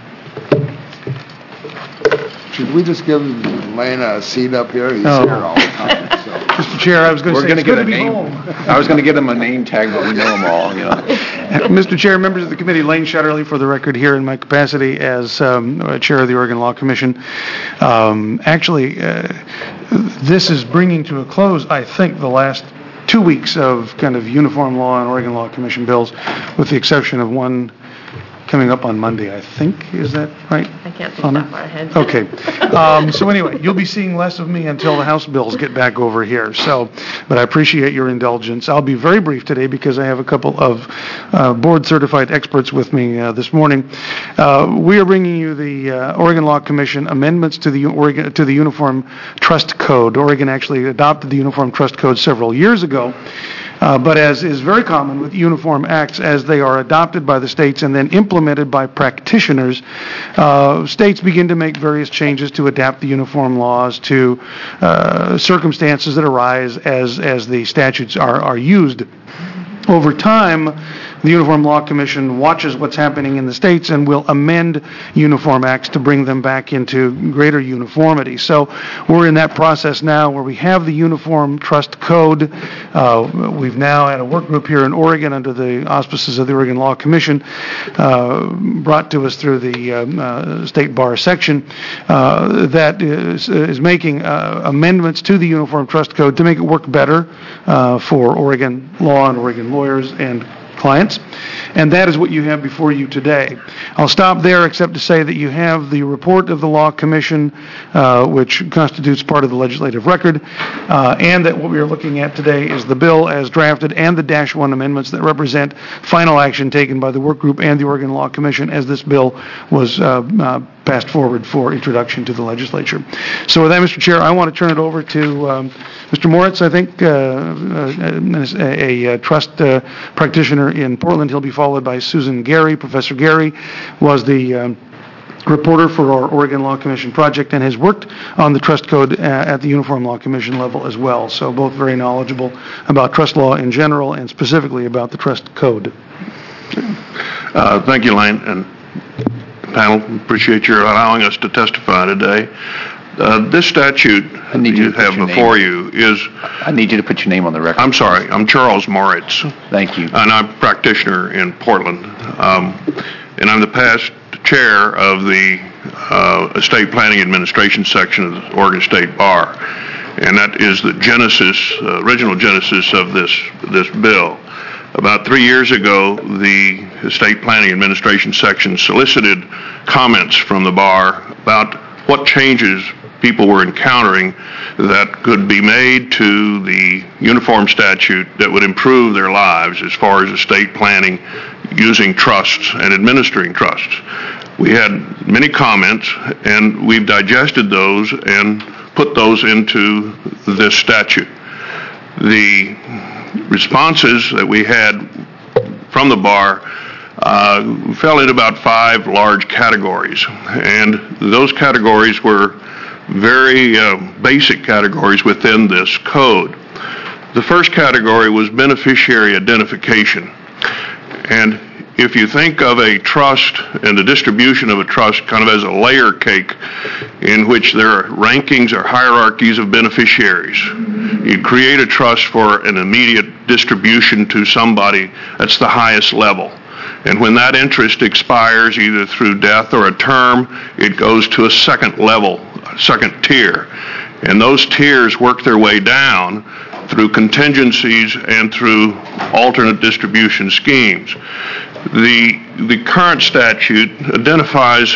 S6: Should we just give Lana a seat up here? He's
S12: No.
S6: here all the time, so.
S12: Mister Chair, I was going to
S1: We're
S12: say,
S1: going to
S12: it's
S1: get
S12: good
S1: a
S12: to be
S1: name.
S12: home.
S1: I was going to give them a name tag, but we know them all, you know.
S12: Mister Chair, members of the committee, Lane Shutterly for the record here in my capacity as um, uh, Chair of the Oregon Law Commission. Um, Actually, uh, this is bringing to a close, I think, the last two weeks of kind of uniform law and Oregon Law Commission bills, with the exception of one coming up on Monday, I think. Is that right?
S4: I can't think
S12: Anna?
S4: that far ahead.
S12: Okay. Um, so anyway, you'll be seeing less of me until the House bills get back over here. So, but I appreciate your indulgence. I'll be very brief today because I have a couple of uh, board-certified experts with me uh, this morning. Uh, we are bringing you the uh, Oregon Law Commission amendments to the Oregon to the Uniform Trust Code. Oregon actually adopted the Uniform Trust Code several years ago. Uh, but as is very common with uniform acts, as they are adopted by the states and then implemented by practitioners, uh, states begin to make various changes to adapt the uniform laws to uh, circumstances that arise as as the statutes are, are used. Over time, the Uniform Law Commission watches what's happening in the states and will amend uniform acts to bring them back into greater uniformity. So we're in that process now where we have the Uniform Trust Code. Uh, we've now had a work group here in Oregon under the auspices of the Oregon Law Commission, uh, brought to us through the um, uh, State Bar section, uh, that is, is making uh, amendments to the Uniform Trust Code to make it work better uh, for Oregon law and Oregon lawyers and clients, and that is what you have before you today. I'll stop there except to say that you have the report of the Law Commission, uh, which constitutes part of the legislative record, uh, and that what we are looking at today is the bill as drafted and the dash one amendments that represent final action taken by the work group and the Oregon Law Commission as this bill was uh, uh, passed forward for introduction to the legislature. So with that, Mister Chair, I want to turn it over to um, Mister Moritz, I think, uh, uh, a, a, a trust uh, practitioner in Portland. He'll be followed by Susan Gary. Professor Gary was the um, reporter for our Oregon Law Commission project and has worked on the trust code at the Uniform Law Commission level as well. So both very knowledgeable about trust law in general and specifically about the trust code.
S13: Uh, thank you, Lane, and panel. Appreciate your allowing us to testify today. Uh, this statute
S1: I need
S13: you,
S1: you to put
S13: have
S1: your
S13: before
S1: name.
S13: you is...
S1: I need you to put your name on the record.
S13: I'm sorry. I'm Charles Moritz.
S1: Thank you.
S13: And I'm a practitioner in Portland. Um, and I'm the past chair of the uh, Estate Planning Administration section of the Oregon State Bar. And that is the genesis, uh, original genesis of this, this bill. About three years ago, the Estate Planning Administration section solicited comments from the bar about what changes people were encountering that could be made to the uniform statute that would improve their lives as far as estate planning, using trusts and administering trusts. We had many comments, and we've digested those and put those into this statute. The responses that we had from the bar uh, fell in about five large categories, and those categories were very uh, basic categories within this code. The first category was beneficiary identification, and if you think of a trust and the distribution of a trust kind of as a layer cake in which there are rankings or hierarchies of beneficiaries, you create a trust for an immediate distribution to somebody that's the highest level. And when that interest expires either through death or a term, it goes to a second level, a second tier. And those tiers work their way down through contingencies and through alternate distribution schemes. The, the current statute identifies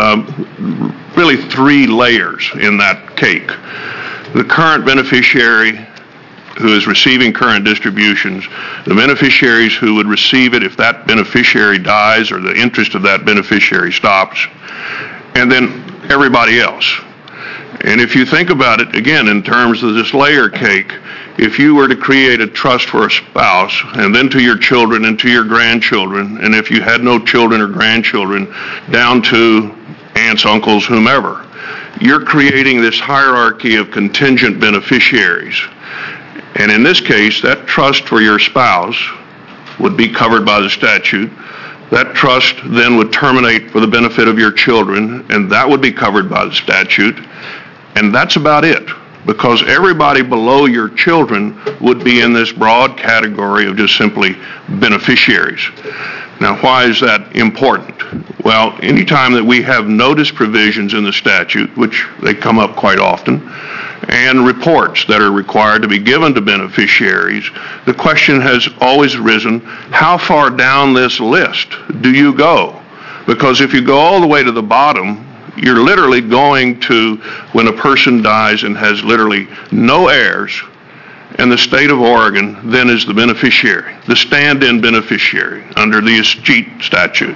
S13: um, really three layers in that cake. The current beneficiary who is receiving current distributions, the beneficiaries who would receive it if that beneficiary dies or the interest of that beneficiary stops, and then everybody else. And if you think about it, again, in terms of this layer cake, if you were to create a trust for a spouse, and then to your children and to your grandchildren, and if you had no children or grandchildren, down to aunts, uncles, whomever, you're creating this hierarchy of contingent beneficiaries. And in this case, that trust for your spouse would be covered by the statute. That trust then would terminate for the benefit of your children, and that would be covered by the statute. And that's about it, because everybody below your children would be in this broad category of just simply beneficiaries. Now, why is that important? Well, anytime that we have notice provisions in the statute, which they come up quite often, and reports that are required to be given to beneficiaries, the question has always risen, how far down this list do you go? Because if you go all the way to the bottom, you're literally going to when a person dies and has literally no heirs, and the state of Oregon then is the beneficiary, the stand-in beneficiary under the escheat statute.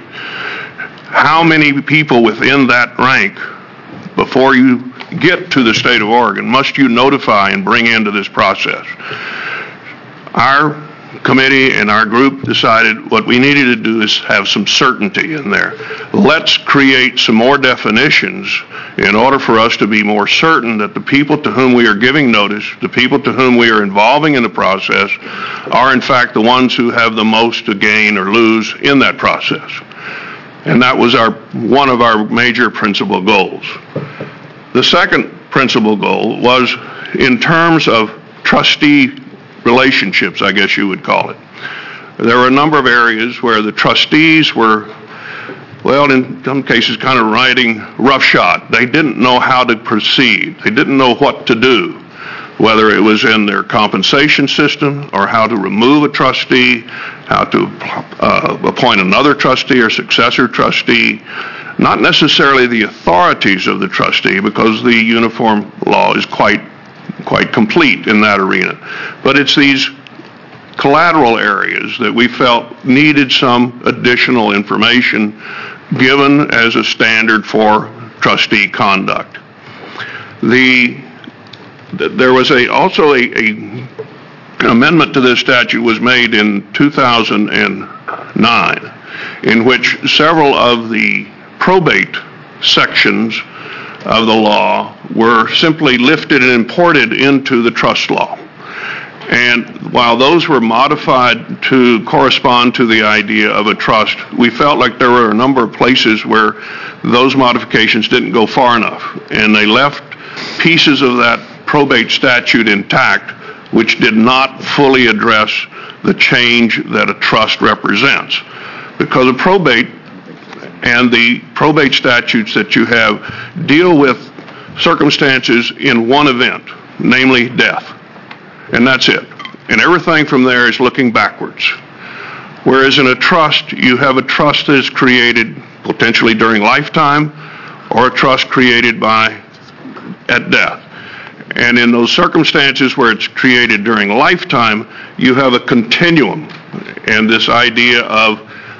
S13: How many people within that rank, before you get to the state of Oregon, must you notify and bring into this process? Our committee and our group decided what we needed to do is have some certainty in there. Let's create some more definitions in order for us to be more certain that the people to whom we are giving notice, the people to whom we are involving in the process, are in fact the ones who have the most to gain or lose in that process. And that was our one of our major principal goals. The second principal goal was in terms of trustee relationships, I guess you would call it. There were a number of areas where the trustees were, well, in some cases kind of riding roughshod. They didn't know how to proceed. They didn't know what to do, whether it was in their compensation system or how to remove a trustee, how to uh, appoint another trustee or successor trustee. Not necessarily the authorities of the trustee, because the uniform law is quite quite complete in that arena. But it's these collateral areas that we felt needed some additional information given as a standard for trustee conduct. The, there was a, also a, a an amendment to this statute was made in two thousand nine in which several of the probate sections of the law were simply lifted and imported into the trust law. And while those were modified to correspond to the idea of a trust, we felt like there were a number of places where those modifications didn't go far enough, and they left pieces of that probate statute intact, which did not fully address the change that a trust represents. Because of probate and the probate statutes that you have deal with circumstances in one event, namely death. And that's it. And everything from there is looking backwards. Whereas in a trust, you have a trust that is created potentially during lifetime or a trust created by at death. And in those circumstances where it's created during lifetime, you have a continuum and this idea of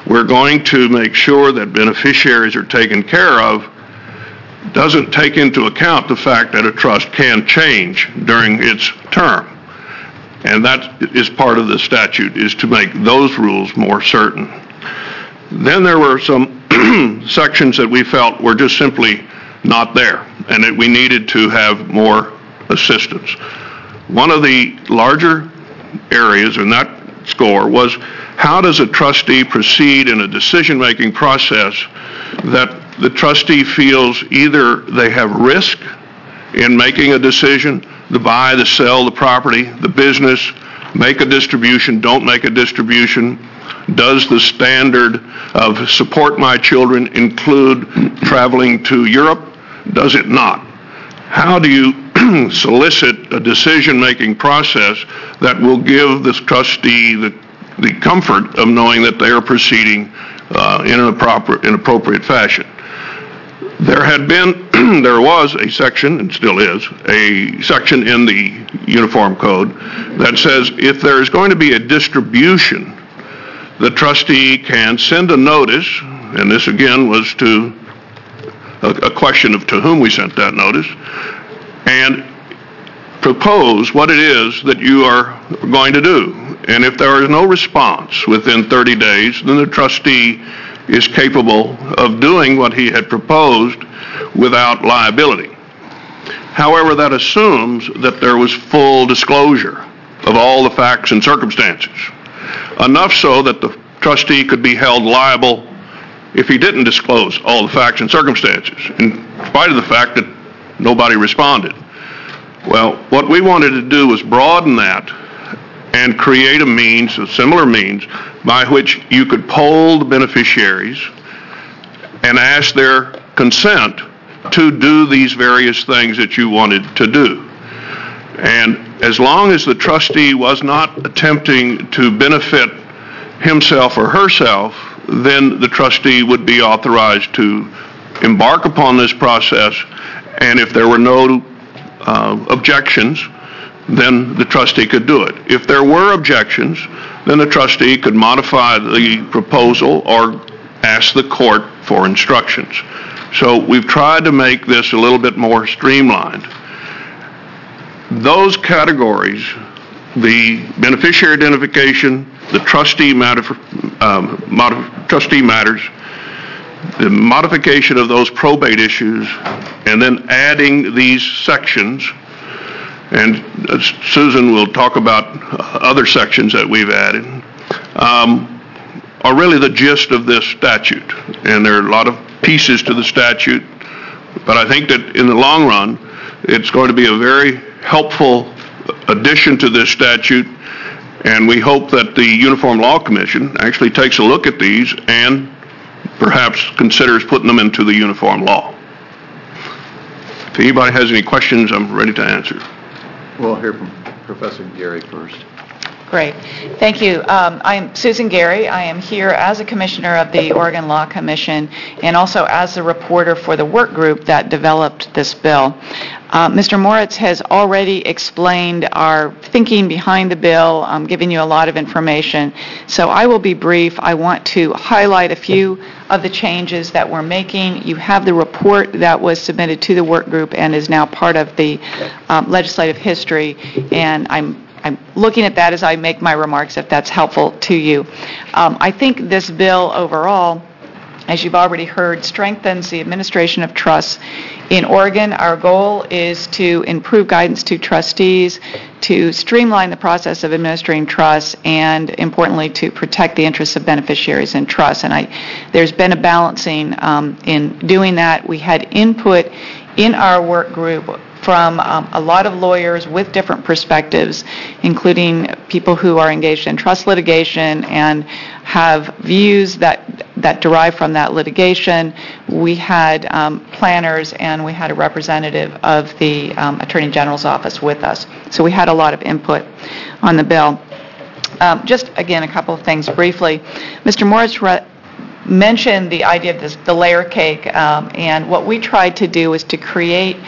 S13: we're going to make sure that beneficiaries are taken care of doesn't take into account the fact that a trust can change during its term. And that is part of the statute, is to make those rules more certain. Then there were some sections that we felt were just simply not there, and that we needed to have more assistance. One of the larger areas in that score was, how does a trustee proceed in a decision-making process that the trustee feels either they have risk in making a decision to buy, to sell the property, the business, make a distribution, don't make a distribution? Does the standard of support my children include traveling to Europe? Does it not? How do you solicit a decision-making process that will give this trustee the, the comfort of knowing that they are proceeding uh, in an appropriate, in appropriate fashion? There had been, there was a section, and still is, a section in the Uniform Code that says if there is going to be a distribution, the trustee can send a notice, and this again was to a, a question of to whom we sent that notice, and propose what it is that you are going to do. And if there is no response within thirty days, then the trustee is capable of doing what he had proposed without liability. However, that assumes that there was full disclosure of all the facts and circumstances, enough so that the trustee could be held liable if he didn't disclose all the facts and circumstances, in spite of the fact that nobody responded. Well, what we wanted to do was broaden that and create a means, a similar means, by which you could poll the beneficiaries and ask their consent to do these various things that you wanted to do. And as long as the trustee was not attempting to benefit himself or herself, then the trustee would be authorized to embark upon this process, and if there were no uh, objections, then the trustee could do it. If there were objections, then the trustee could modify the proposal or ask the court for instructions. So we've tried to make this a little bit more streamlined. Those categories, the beneficiary identification, the trustee, matter, um, mod, trustee matters, the modification of those probate issues, and then adding these sections, and Susan will talk about other sections that we've added, um, are really the gist of this statute. And there are a lot of pieces to the statute, but I think that in the long run, it's going to be a very helpful addition to this statute, and we hope that the Uniform Law Commission actually takes a look at these and perhaps considers putting them into the uniform law. If anybody has any questions, I'm ready to answer.
S1: We'll hear from Professor Gary first.
S14: Great. Thank you. Um, I'm Susan Gary. I am here as a commissioner of the Oregon Law Commission and also as the reporter for the work group that developed this bill. Uh, Mister Moritz has already explained our thinking behind the bill, um, giving you a lot of information. So I will be brief. I want to highlight a few of the changes that we're making. You have the report that was submitted to the work group and is now part of the um, legislative history, and I'm I'm looking at that as I make my remarks, if that's helpful to you. Um, I think this bill overall, as you've already heard, strengthens the administration of trusts in Oregon. Our goal is to improve guidance to trustees, to streamline the process of administering trusts, and importantly, to protect the interests of beneficiaries in trusts. And I, there's been a balancing um, in doing that. We had input in our work group from um, a lot of lawyers with different perspectives, including people who are engaged in trust litigation and have views that that derive from that litigation. We had um, planners and we had a representative of the um, Attorney General's office with us. So we had a lot of input on the bill. Um, just, again, a couple of things briefly. Mister Morris re- mentioned the idea of this, the layer cake, um, and what we tried to do is to create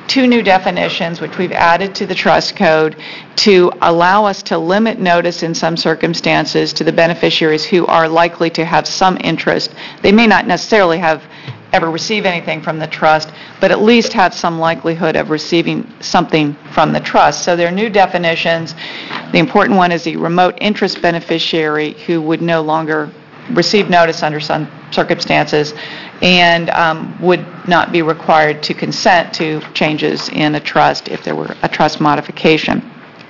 S14: two new definitions, which we've added to the trust code to allow us to limit notice in some circumstances to the beneficiaries who are likely to have some interest. They may not necessarily have ever receive anything from the trust, but at least have some likelihood of receiving something from the trust. So there are new definitions. The important one is the remote interest beneficiary who would no longer receive notice under some circumstances and um, would not be required to consent to changes in a trust if there were a trust modification.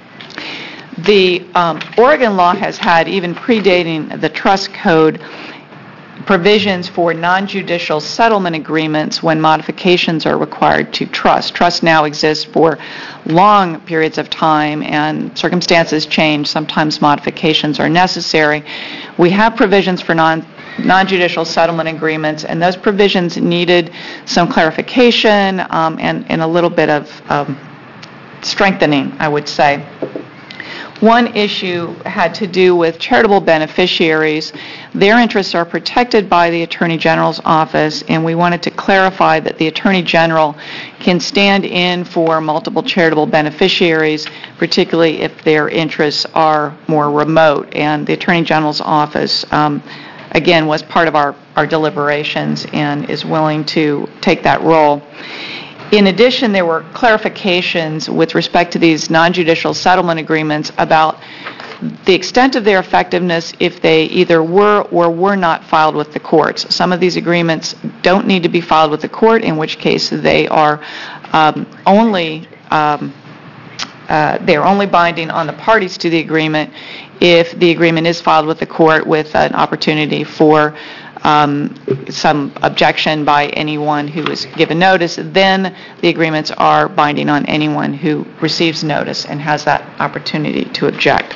S14: The um, Oregon law has had, even predating the trust code, provisions for non-judicial settlement agreements when modifications are required to trust. Trust now exists for long periods of time, and circumstances change. Sometimes modifications are necessary. We have provisions for non non-judicial settlement agreements, and those provisions needed some clarification um, and, and a little bit of um, strengthening, I would say. One issue had to do with charitable beneficiaries. Their interests are protected by the Attorney General's office, and we wanted to clarify that the Attorney General can stand in for multiple charitable beneficiaries, particularly if their interests are more remote. And the Attorney General's office, um, again, was part of our, our deliberations and is willing to take that role. In addition, there were clarifications with respect to these non-judicial settlement agreements about the extent of their effectiveness if they either were or were not filed with the courts. Some of these agreements don't need to be filed with the court, in which case they are um, only um, uh, they are only binding on the parties to the agreement if the agreement is filed with the court with an opportunity for Um, some objection by anyone who is given notice. Then the agreements are binding on anyone who receives notice and has that opportunity to object.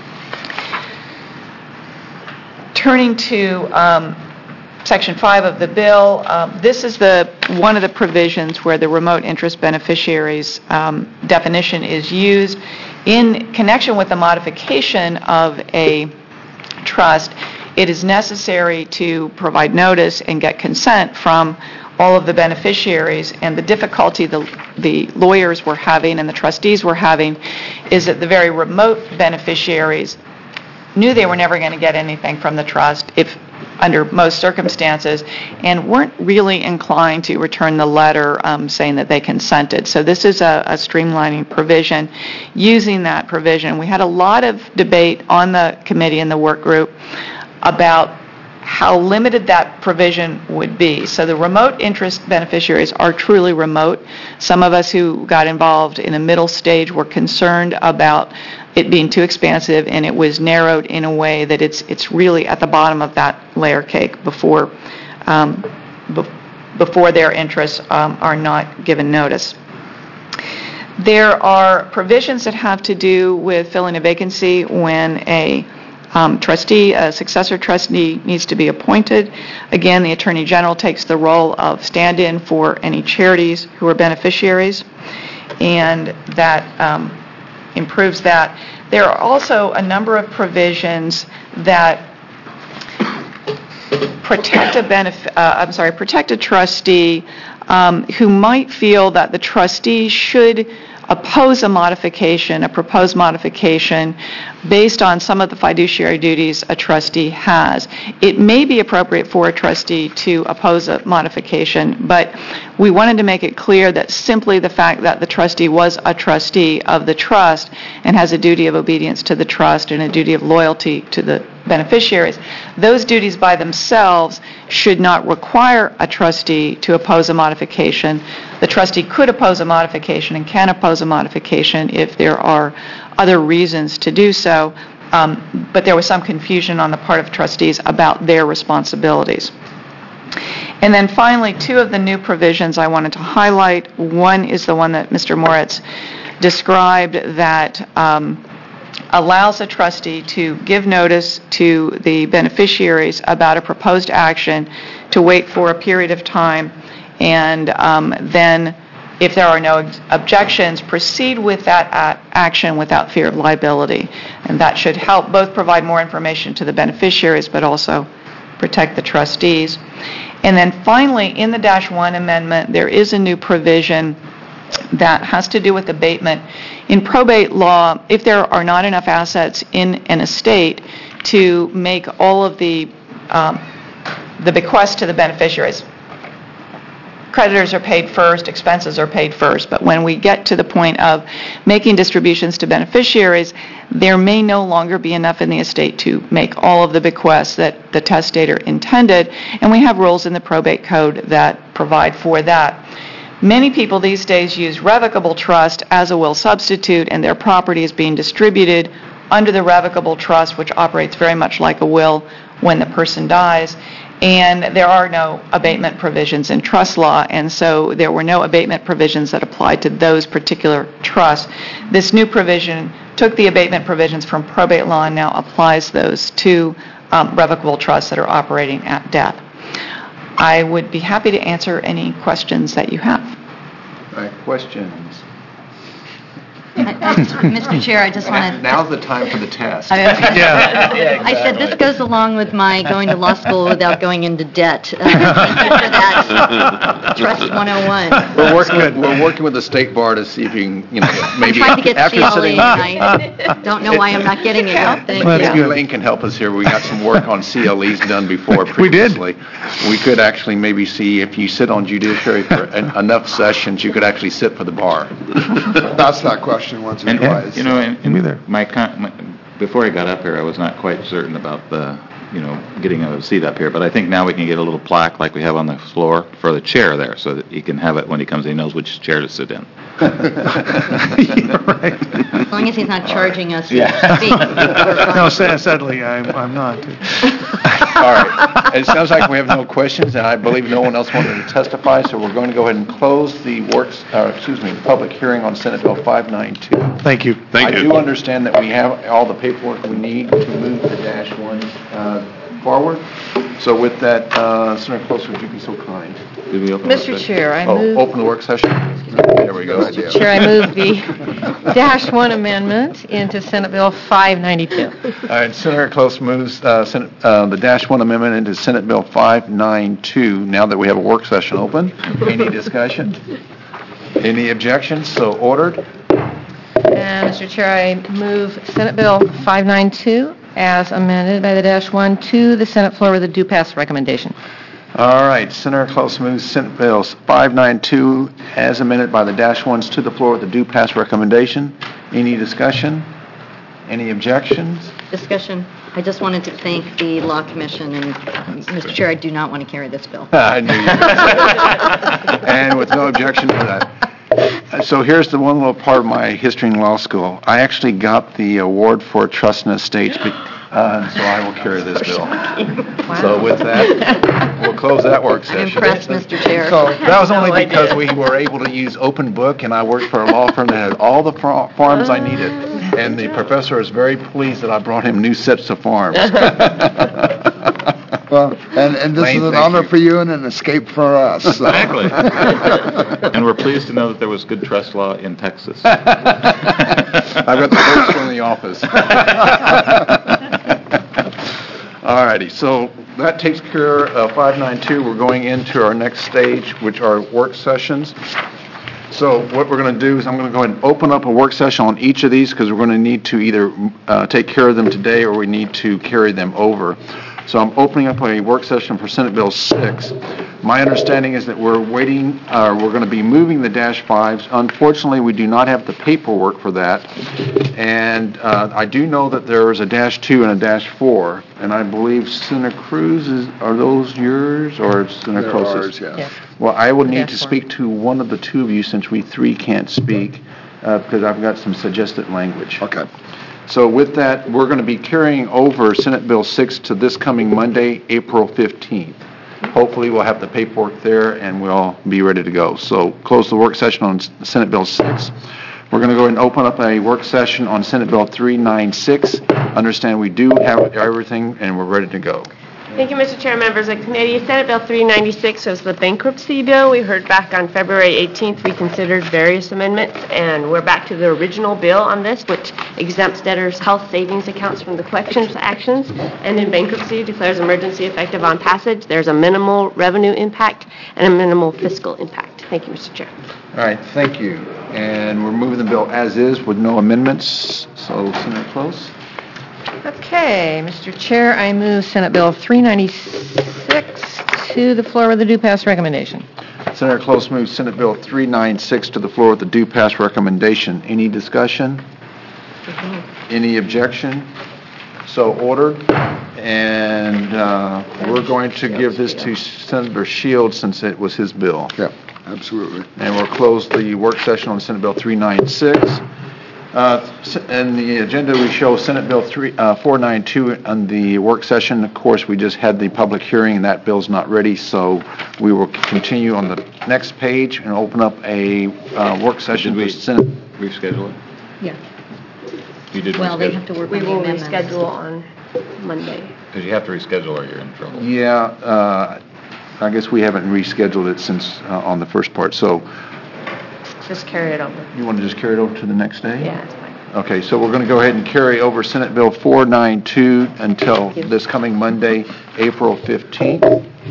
S14: Turning to um, Section five of the bill, um, this is the one of the provisions where the remote interest beneficiaries um, definition is used in connection with the modification of a trust. It is necessary to provide notice and get consent from all of the beneficiaries, and the difficulty the, the lawyers were having and the trustees were having is that the very remote beneficiaries knew they were never going to get anything from the trust if under most circumstances, and weren't really inclined to return the letter um, saying that they consented. So this is a, a streamlining provision. Using that provision, we had a lot of debate on the committee and the work group about how limited that provision would be. So the remote interest beneficiaries are truly remote. Some of us who got involved in a middle stage were concerned about it being too expansive, and it was narrowed in a way that it's it's really at the bottom of that layer cake before um, be- before their interests um, are not given notice. There are provisions that have to do with filling a vacancy when a Um, trustee, a successor trustee needs to be appointed. Again, the Attorney General takes the role of stand-in for any charities who are beneficiaries, and that um, improves that. There are also a number of provisions that protect a benef- uh, I'm sorry, protect a trustee um, who might feel that the trustee should oppose a modification, a proposed modification, based on some of the fiduciary duties a trustee has. It may be appropriate for a trustee to oppose a modification, but we wanted to make it clear that simply the fact that the trustee was a trustee of the trust and has a duty of obedience to the trust and a duty of loyalty to the beneficiaries, those duties by themselves should not require a trustee to oppose a modification. The trustee could oppose a modification and can oppose a modification if there are other reasons to do so, um, but there was some confusion on the part of trustees about their responsibilities. And then finally, two of the new provisions I wanted to highlight. One is the one that Mister Moritz described that um, allows a trustee to give notice to the beneficiaries about a proposed action, to wait for a period of time, and um, then, if there are no objections, proceed with that a- action without fear of liability. And that should help both provide more information to the beneficiaries, but also protect the trustees. And then finally, in the Dash one amendment, there is a new provision that has to do with abatement. In probate law, if there are not enough assets in an estate to make all of the um, the bequests to the beneficiaries, creditors are paid first, expenses are paid first, but when we get to the point of making distributions to beneficiaries, there may no longer be enough in the estate to make all of the bequests that the testator intended, and we have rules in the probate code that provide for that. Many people these days use revocable trust as a will substitute, and their property is being distributed under the revocable trust, which operates very much like a will when the person dies. And there are no abatement provisions in trust law, and so there were no abatement provisions that applied to those particular trusts. This new provision took the abatement provisions from probate law and now applies those to um, revocable trusts that are operating at death. I would be happy to answer any questions that you have.
S1: All right, questions?
S8: Mister Chair, I just want to...
S1: Now's the time for the test.
S8: I, yeah. I said this goes along with my going to law school without going into debt. Uh, thank you for that. Trust one oh one.
S1: We're working, with, we're working with the state bar to see if you can, you know, maybe
S8: I'm trying to get
S1: after
S8: C L E,
S1: sitting...
S8: I don't know why I'm not getting it yet. Thank
S1: Well,
S8: you.
S1: maybe Elaine can help us here. We got some work on C L Es done before previously. We did. We could actually maybe see if you sit on judiciary for en- enough sessions, you could actually sit for the bar.
S6: That's that question once or
S11: And,
S6: twice.
S11: you know, in, in my, con- my, before I got up here, I was not quite certain about the, you know, getting a seat up here, but I think now we can get a little plaque like we have on the floor for the chair there, so that he can have it when he comes in, he knows which chair to sit in.
S12: Right.
S8: As long as he's not charging us
S1: Yeah.
S8: to speak.
S12: No, sa- sadly, I'm, I'm not.
S1: All right. It sounds like we have no questions, and I believe no one else wanted to testify, so we're going to go ahead and close the works, uh, excuse me, the public hearing on Senate Bill five ninety-two.
S12: Thank you.
S13: Thank
S1: I
S13: you.
S1: do understand that we have all the paperwork we need to move the dash one uh, forward. So with that, uh, Senator Close, would you be so kind?
S11: Did we open
S2: Mister
S11: the session?
S2: Chair, I
S1: Oh,
S2: move...
S1: open the work session? There we go.
S2: Mister Chair, I move the dash one amendment into Senate Bill five ninety-two.
S1: All right, Senator Close moves uh, Senate, uh, the dash one amendment into Senate Bill five ninety-two, now that we have a work session open. Any discussion? Any objections? So ordered.
S2: And, Mister Chair, I move Senate Bill five ninety-two as amended by the dash one to the Senate floor with a do pass recommendation.
S1: All right, Senator Close moves Senate Bill five ninety-two as amended by the dash ones to the floor with a do pass recommendation. Any discussion? Any objections?
S8: Discussion. I just wanted to thank the Law Commission, and Mister Chair, I do not want to carry this bill.
S1: I knew you would. And with no objection to that. So here's the one little part of my history in law school. I actually got the award for trust and estates, but, uh, so I will carry this bill. So with that, we'll close that work
S8: I'm
S1: session.
S8: impressed, Mister Chair.
S1: So that was only because we were able to use open book, and I worked for a law firm that had all the for- forms I needed. And the professor is very pleased that I brought him new sets of forms.
S6: Well, and, and this
S1: Lane,
S6: is an
S1: thank
S6: honor
S1: you.
S6: for you and an escape for us. so.
S11: Exactly. And we're pleased to know that there was good trust law in Texas.
S1: I've got the first one in the office. All righty, so that takes care of five ninety-two. We're going into our next stage, which are work sessions. So what we're going to do is I'm going to go ahead and open up a work session on each of these because we're going to need to either uh, take care of them today or we need to carry them over. So I'm opening up a work session for Senate Bill six. My understanding is that we're waiting, uh, we're going to be moving the dash fives. Unfortunately, we do not have the paperwork for that. And uh, I do know that there is a dash two and a dash four. And I believe Senator Cruz, is, are those yours or Senator
S6: They're
S1: Closest?
S6: ours, yeah.
S1: Well, I will need
S2: Dash
S1: to
S2: four.
S1: speak to one of the two of you since we three can't speak uh, because I've got some suggested language.
S6: Okay.
S1: So with that, we're going to be carrying over Senate Bill six to this coming Monday, April fifteenth. Hopefully, we'll have the paperwork there and we'll be ready to go. So close the work session on Senate Bill six. We're going to go ahead and open up a work session on Senate Bill three ninety-six. Understand we do have everything and we're ready to go.
S4: Thank you, Mister Chair, members of the committee. Senate Bill three ninety-six was the bankruptcy bill. We heard back on February eighteenth. We considered various amendments, and we're back to the original bill on this, which exempts debtors' health savings accounts from the collections actions, and in bankruptcy declares emergency effective on passage. There's a minimal revenue impact and a minimal fiscal impact. Thank you, Mister Chair.
S1: All right, thank you. And we're moving the bill as is with no amendments, so Senator Close.
S2: Okay, Mister Chair, I move Senate Bill three ninety-six to the floor with a due pass recommendation.
S1: Senator Close moves Senate Bill three ninety-six to the floor with the due pass recommendation. Any discussion? Any objection? So ordered. And uh, we're going to give this to Senator Shields since it was his bill.
S6: Yeah, absolutely.
S1: And we'll close the work session on Senate Bill three ninety-six. Uh, In the agenda, we show Senate Bill three, uh, four ninety-two on the work session. Of course, we just had the public hearing, and that bill's not ready, so we will continue on the next page and open up a uh, work session
S11: Did we
S1: for Senate.
S11: reschedule it?
S8: Yeah.
S11: You did
S8: Well, they
S11: reschedule?
S8: have to work
S4: We
S8: on the
S4: will
S8: amendments.
S4: reschedule on Monday.
S11: Because you have to reschedule or you're in trouble.
S1: Yeah, uh, I guess we haven't rescheduled it since uh, on the first part, so
S4: Just carry it over.
S1: you want to just carry it over to the next day?
S4: Yeah, it's fine.
S1: Okay, so we're going to go ahead and carry over Senate Bill four ninety-two until this coming Monday, April fifteenth.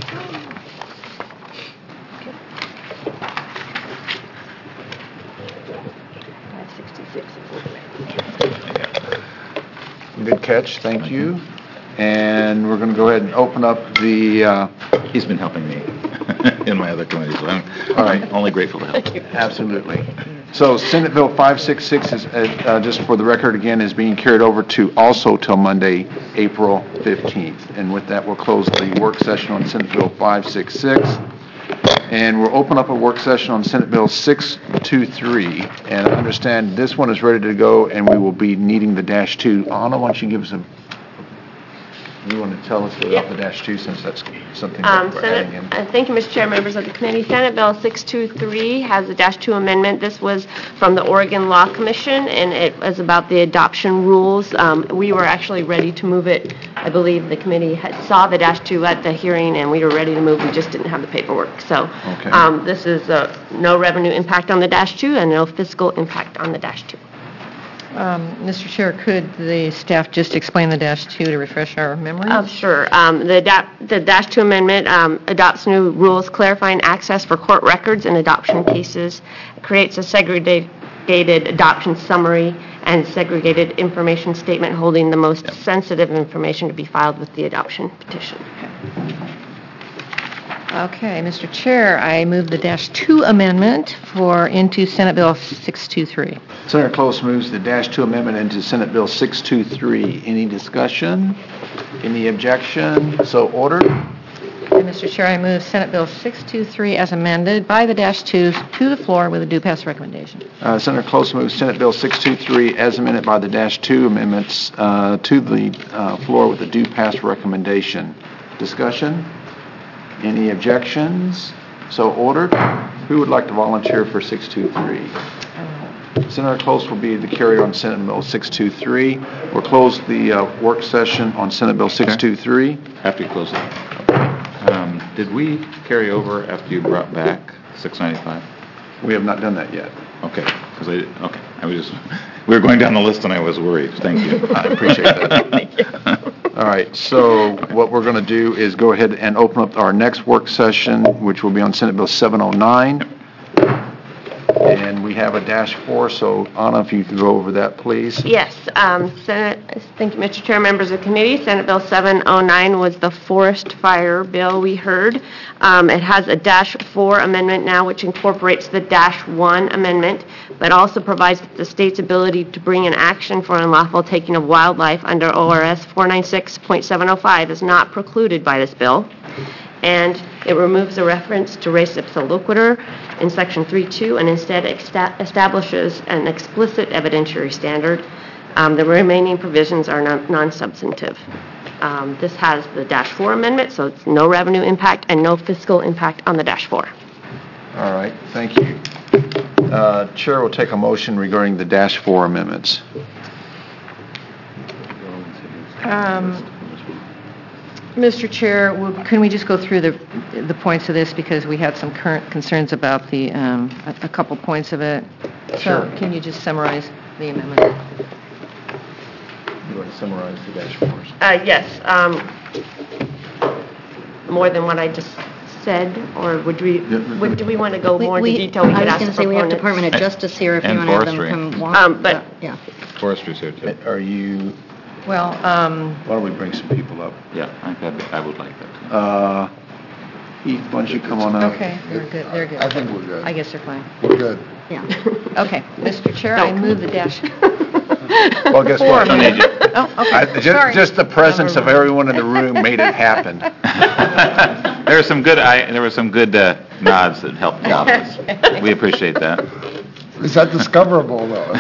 S1: Good catch, thank you. And we're going to go ahead and open up the, uh,
S11: He's been helping me in my other committees, so I'm
S1: All right.
S11: I'm only grateful to help.
S1: absolutely. So Senate Bill five sixty-six is, uh, uh, just for the record again, is being carried over to also till Monday, April fifteenth. And with that, we'll close the work session on Senate Bill five sixty-six. And we'll open up a work session on Senate Bill six twenty-three. And I understand this one is ready to go, and we will be needing the dash two. Anna, why don't you give us a, you want to tell us about the dash two since that's something
S4: Um,
S1: that we're adding
S4: Senate,
S1: in?
S4: uh, thank you, Mister Chair, members of the committee. Senate Bill six twenty-three has a dash two amendment. This was from the Oregon Law Commission, and it was about the adoption rules. Um, we were actually ready to move it. I believe the committee had, saw the dash two at the hearing, and we were ready to move. We just didn't have the paperwork. So
S1: Okay.
S4: um, this is uh, no revenue impact on the dash two and no fiscal impact on the dash two.
S2: Um, Mister Chair, could the staff just explain the dash two to refresh our memories?
S4: Um, Sure. Um, The da- the dash two amendment um, adopts new rules clarifying access for court records in adoption cases, creates a segregated adoption summary, and segregated information statement holding the most sensitive information to be filed with the adoption petition.
S2: Okay, Mister Chair, I move the dash two amendment for, into Senate Bill six twenty-three.
S1: Senator Close moves the dash two amendment into Senate Bill six twenty-three. Any discussion? Any objection? So ordered.
S2: And Mister Chair, I move Senate Bill six twenty-three as amended by the dash two to the floor with a due pass recommendation.
S1: Uh, Senator Close moves Senate Bill six twenty-three as amended by the dash two amendments uh, to the uh, floor with a due pass recommendation. Discussion? Any objections? So ordered. Who would like to volunteer for six twenty-three? Senator Close will be the carrier on Senate Bill six twenty-three. We'll close the uh, work session on Senate Bill six twenty-three.
S11: After you close it. Um, Did we carry over after you brought back six ninety-five?
S1: We have not done that yet.
S11: Okay, because I, okay, I was just, we were going down the list and I was worried. Thank you.
S1: I appreciate that. All right, so what we're going to do is go ahead and open up our next work session, which will be on Senate Bill seven oh nine. And we have a dash four, so Anna, if you could go over that, please.
S4: Yes, um, Senate, thank you, Mister Chair, members of the committee. Senate Bill seven oh nine was the forest fire bill we heard. Um, It has a dash four amendment now, which incorporates the dash one amendment, but also provides that the state's ability to bring an action for unlawful taking of wildlife under O R S four ninety-six point seven oh five is not precluded by this bill. And it removes a reference to res ipsa loquitur in Section three two and instead exta- establishes an explicit evidentiary standard. Um, The remaining provisions are non- non-substantive. Um, This has the dash four amendment, so it's no revenue impact and no fiscal impact on the dash four.
S1: All right, thank you. Uh, Chair will take a motion regarding the dash four amendments.
S2: Um, Mister Chair, will- can we just go through the the points of this because we had some current concerns about the, um, a a couple points of it?
S1: Sure.
S2: So can you just summarize the amendment?
S1: You want to summarize the dash fours?
S4: Uh, Yes, um, more than what I just said, or would we, would, do we want to go
S8: We-
S4: more into
S8: we-
S4: detail? We
S8: I
S4: could
S8: was
S4: ask
S8: going to say, we have
S4: proponents.
S8: Department of Justice here if you
S11: And
S8: want to have them
S11: forestry.
S8: come walk.
S4: Um, but-
S8: Yeah.
S11: Forestry's here too.
S1: Are you,
S2: Well, um,
S1: why don't we bring some people up?
S11: Yeah, I could- I would like that. too.
S1: Uh, Heath, why don't you come on up?
S2: okay, they're good, they're good.
S6: I think we're good.
S2: I guess they're fine.
S6: We're good.
S8: Yeah.
S2: Okay, Mister Chair, I move the dash.
S1: Well, guess what?
S2: Four. Oh,
S1: I-
S2: okay,
S1: ju-
S2: sorry.
S1: Just the presence of everyone in the room made it happen.
S11: There were some good, I, there were some good uh, nods that helped out us. We appreciate that.
S6: Is that discoverable, though?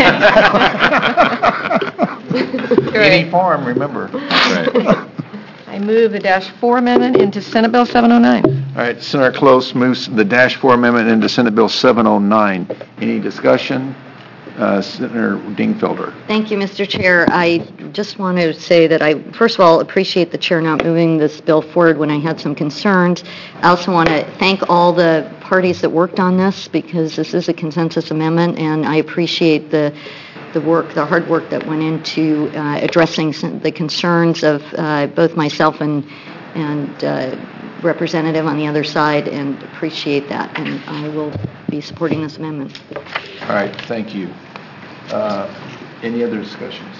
S1: Any farm, remember.
S11: That's right.
S2: I move the dash four amendment into Senate Bill seven oh nine.
S1: All right, Senator Close moves the dash four amendment into Senate Bill seven oh nine. Any discussion? Uh, Senator Dingfelder.
S8: Thank you, Mister Chair. I just want to say that I, first of all, appreciate the chair not moving this bill forward when I had some concerns. I also want to thank all the parties that worked on this, because this is a consensus amendment, and I appreciate the the work, the hard work that went into uh, addressing some, the concerns of uh, both myself and and uh, representative on the other side, and appreciate that. And I will be supporting this amendment.
S1: All right, thank you. Uh, Any other discussions?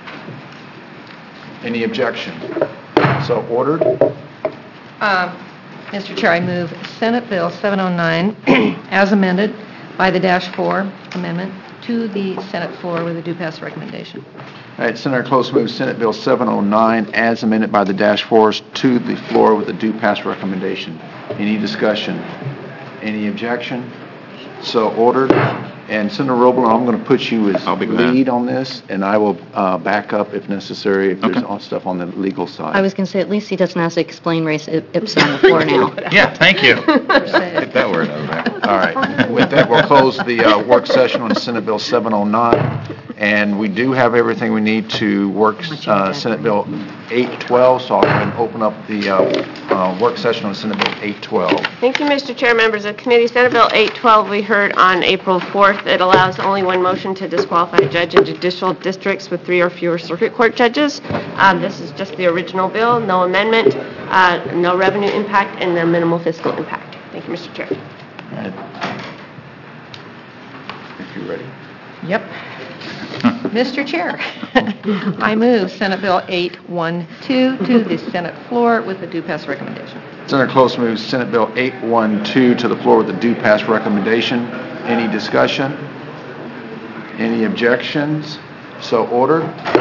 S1: Any objection? So ordered.
S2: Uh, Mister Chair, I move Senate Bill seven oh nine as amended by the dash four amendment to the Senate floor with a due pass recommendation.
S1: All right, Senator Close moves Senate Bill seven oh nine as amended by the dash fours to the floor with a due pass recommendation. Any discussion? Any objection? So ordered. And Senator Roebler, I'm going to put you as
S11: I'll be glad.
S1: lead on this, and I will uh, back up if necessary if there's
S11: Okay.
S1: all stuff on the legal side.
S8: I was going to say, at least he doesn't have to explain race ip- ipsa on the floor now.
S11: Yeah, thank you. Get that word out of there.
S1: All right. With that, we'll close the uh, work session on Senate Bill seven oh nine, and we do have everything we need to work uh, Senate Bill eight twelve, so I'll go ahead and open up the uh, uh, work session on Senate Bill eight twelve.
S4: Thank you, Mister Chair, members of the committee. Senate Bill eight twelve we heard on April fourth. It allows only one motion to disqualify a judge in judicial districts with three or fewer circuit court judges. Um, This is just the original bill, no amendment, uh, no revenue impact, and no minimal fiscal impact. Thank you, Mister Chair.
S1: All right. If you're ready.
S2: Yep. Mister Chair, I move Senate Bill eight twelve to the Senate floor with a due pass recommendation.
S1: Senator Close moves Senate Bill eight twelve to the floor with a due pass recommendation. Any discussion? Any objections? So ordered.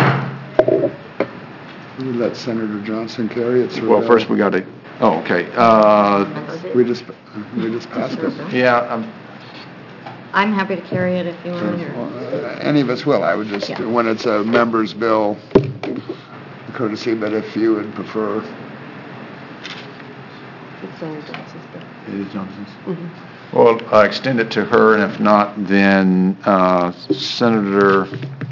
S6: We let Senator Johnson carry it through.
S1: Well, first we got to, oh, okay. Uh,
S6: We just, we just passed it.
S1: Yeah, um,
S8: I'm happy to carry it if you want. or-
S6: Well, uh, Any of us will. I would just,
S8: Yeah.
S6: when it's a member's bill, courtesy, but if you would prefer.
S4: It's Senator Johnson's bill.
S1: it is Johnson's. Well, uh, extend it to her, and if not, then uh, Senator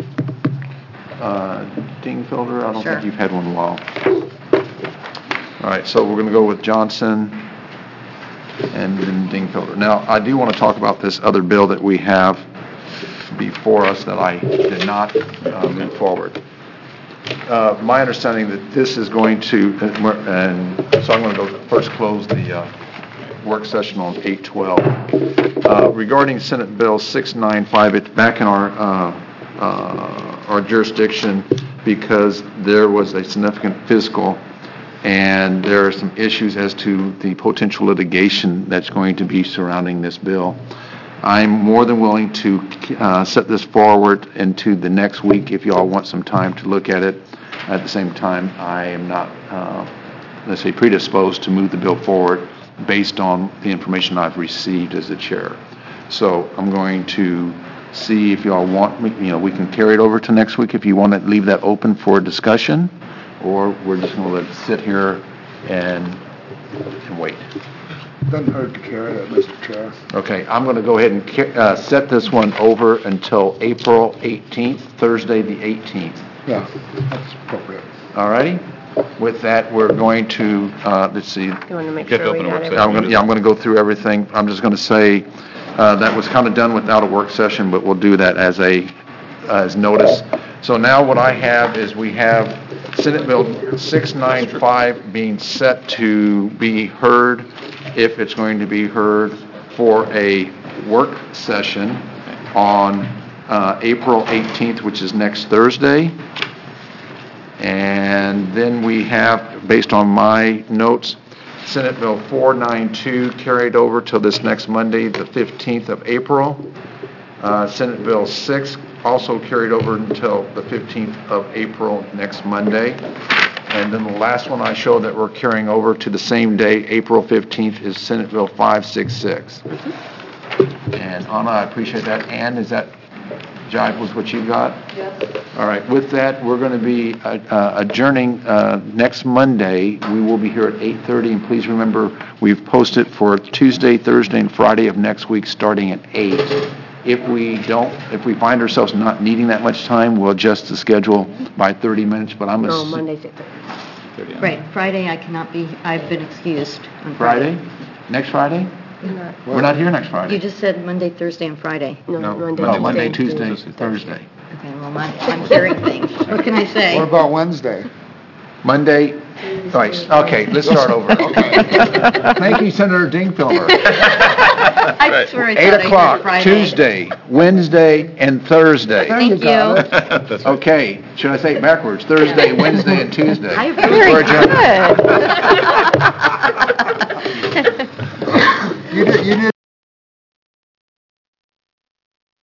S1: uh, Dingfelder, I don't
S2: Sure.
S1: think you've had one in a while. All right, so we're going to go with Johnson and then Dingfelder. Now, I do want to talk about this other bill that we have before us that I did not uh, move forward. Uh, My understanding that this is going to, and we're- and so I'm going to go first close the uh, work session on eight twelve. Uh, Regarding Senate Bill six ninety-five, it's back in our, uh, uh, our jurisdiction because there was a significant fiscal, and there are some issues as to the potential litigation that's going to be surrounding this bill. I'm more than willing to uh, set this forward into the next week if you all want some time to look at it. At the same time, I am not, uh, let's say, predisposed to move the bill forward based on the information I've received as the chair. So I'm going to see if you all want, me- you know, we can carry it over to next week if you want to leave that open for discussion, or we're just going to let it sit here and, and wait.
S6: Doesn't hurt to carry it, Mister Chair.
S1: Okay, I'm going to go ahead and ca- uh, set this one over until April eighteenth, Thursday the eighteenth.
S6: Yeah, that's appropriate.
S1: All righty? With that, we're going to, uh, let's see,
S4: You want to make
S11: Get
S4: sure we
S11: open a
S4: got
S11: work
S4: it?
S1: I'm going to, yeah, I'm going to go through everything. I'm just going to say, uh, that was kind of done without a work session, but we'll do that as a, as notice. So now what I have is we have Senate Bill six ninety-five being set to be heard, if it's going to be heard, for a work session on uh, April eighteenth, which is next Thursday. And then we have, based on my notes, Senate Bill four ninety-two carried over till this next Monday, the fifteenth of April. Uh, Senate Bill six also carried over until the fifteenth of April, next Monday. And then the last one I showed that we're carrying over to the same day, April fifteenth, is Senate Bill five sixty-six. And Anna, I appreciate that. Ann, is that jive with what you got? Yes. All right. With that, we're going to be uh, uh, adjourning uh, next Monday. We will be here at eight thirty. And please remember, we've posted for Tuesday, Thursday, and Friday of next week starting at eight. If we don't, if we find ourselves not needing that much time, we'll adjust the schedule by thirty minutes, but I'm...
S4: No,
S1: ass-
S4: Monday's at thirty.
S8: Right, Friday I cannot be, I've been excused on
S1: Friday? Next Friday? We're not here next
S8: You
S1: Friday.
S8: just said Monday, Thursday, and Friday.
S4: No, Monday,
S1: No, Monday,
S4: Tuesday.
S1: Tuesday, Thursday.
S8: Okay, well, I'm I'm hearing things. What can I say?
S6: What about Wednesday?
S1: Monday, right, okay, let's start over. Okay. Thank you, Senator Dingfelder.
S8: I swear I
S1: Eight
S8: thought I heard
S1: o'clock,
S8: Friday.
S1: Tuesday, Wednesday, and Thursday.
S8: Thank you.
S1: Okay, should I say it backwards? Thursday, Wednesday, and Tuesday.
S8: I
S1: We're adjourned.
S8: Very good.
S6: You did, you did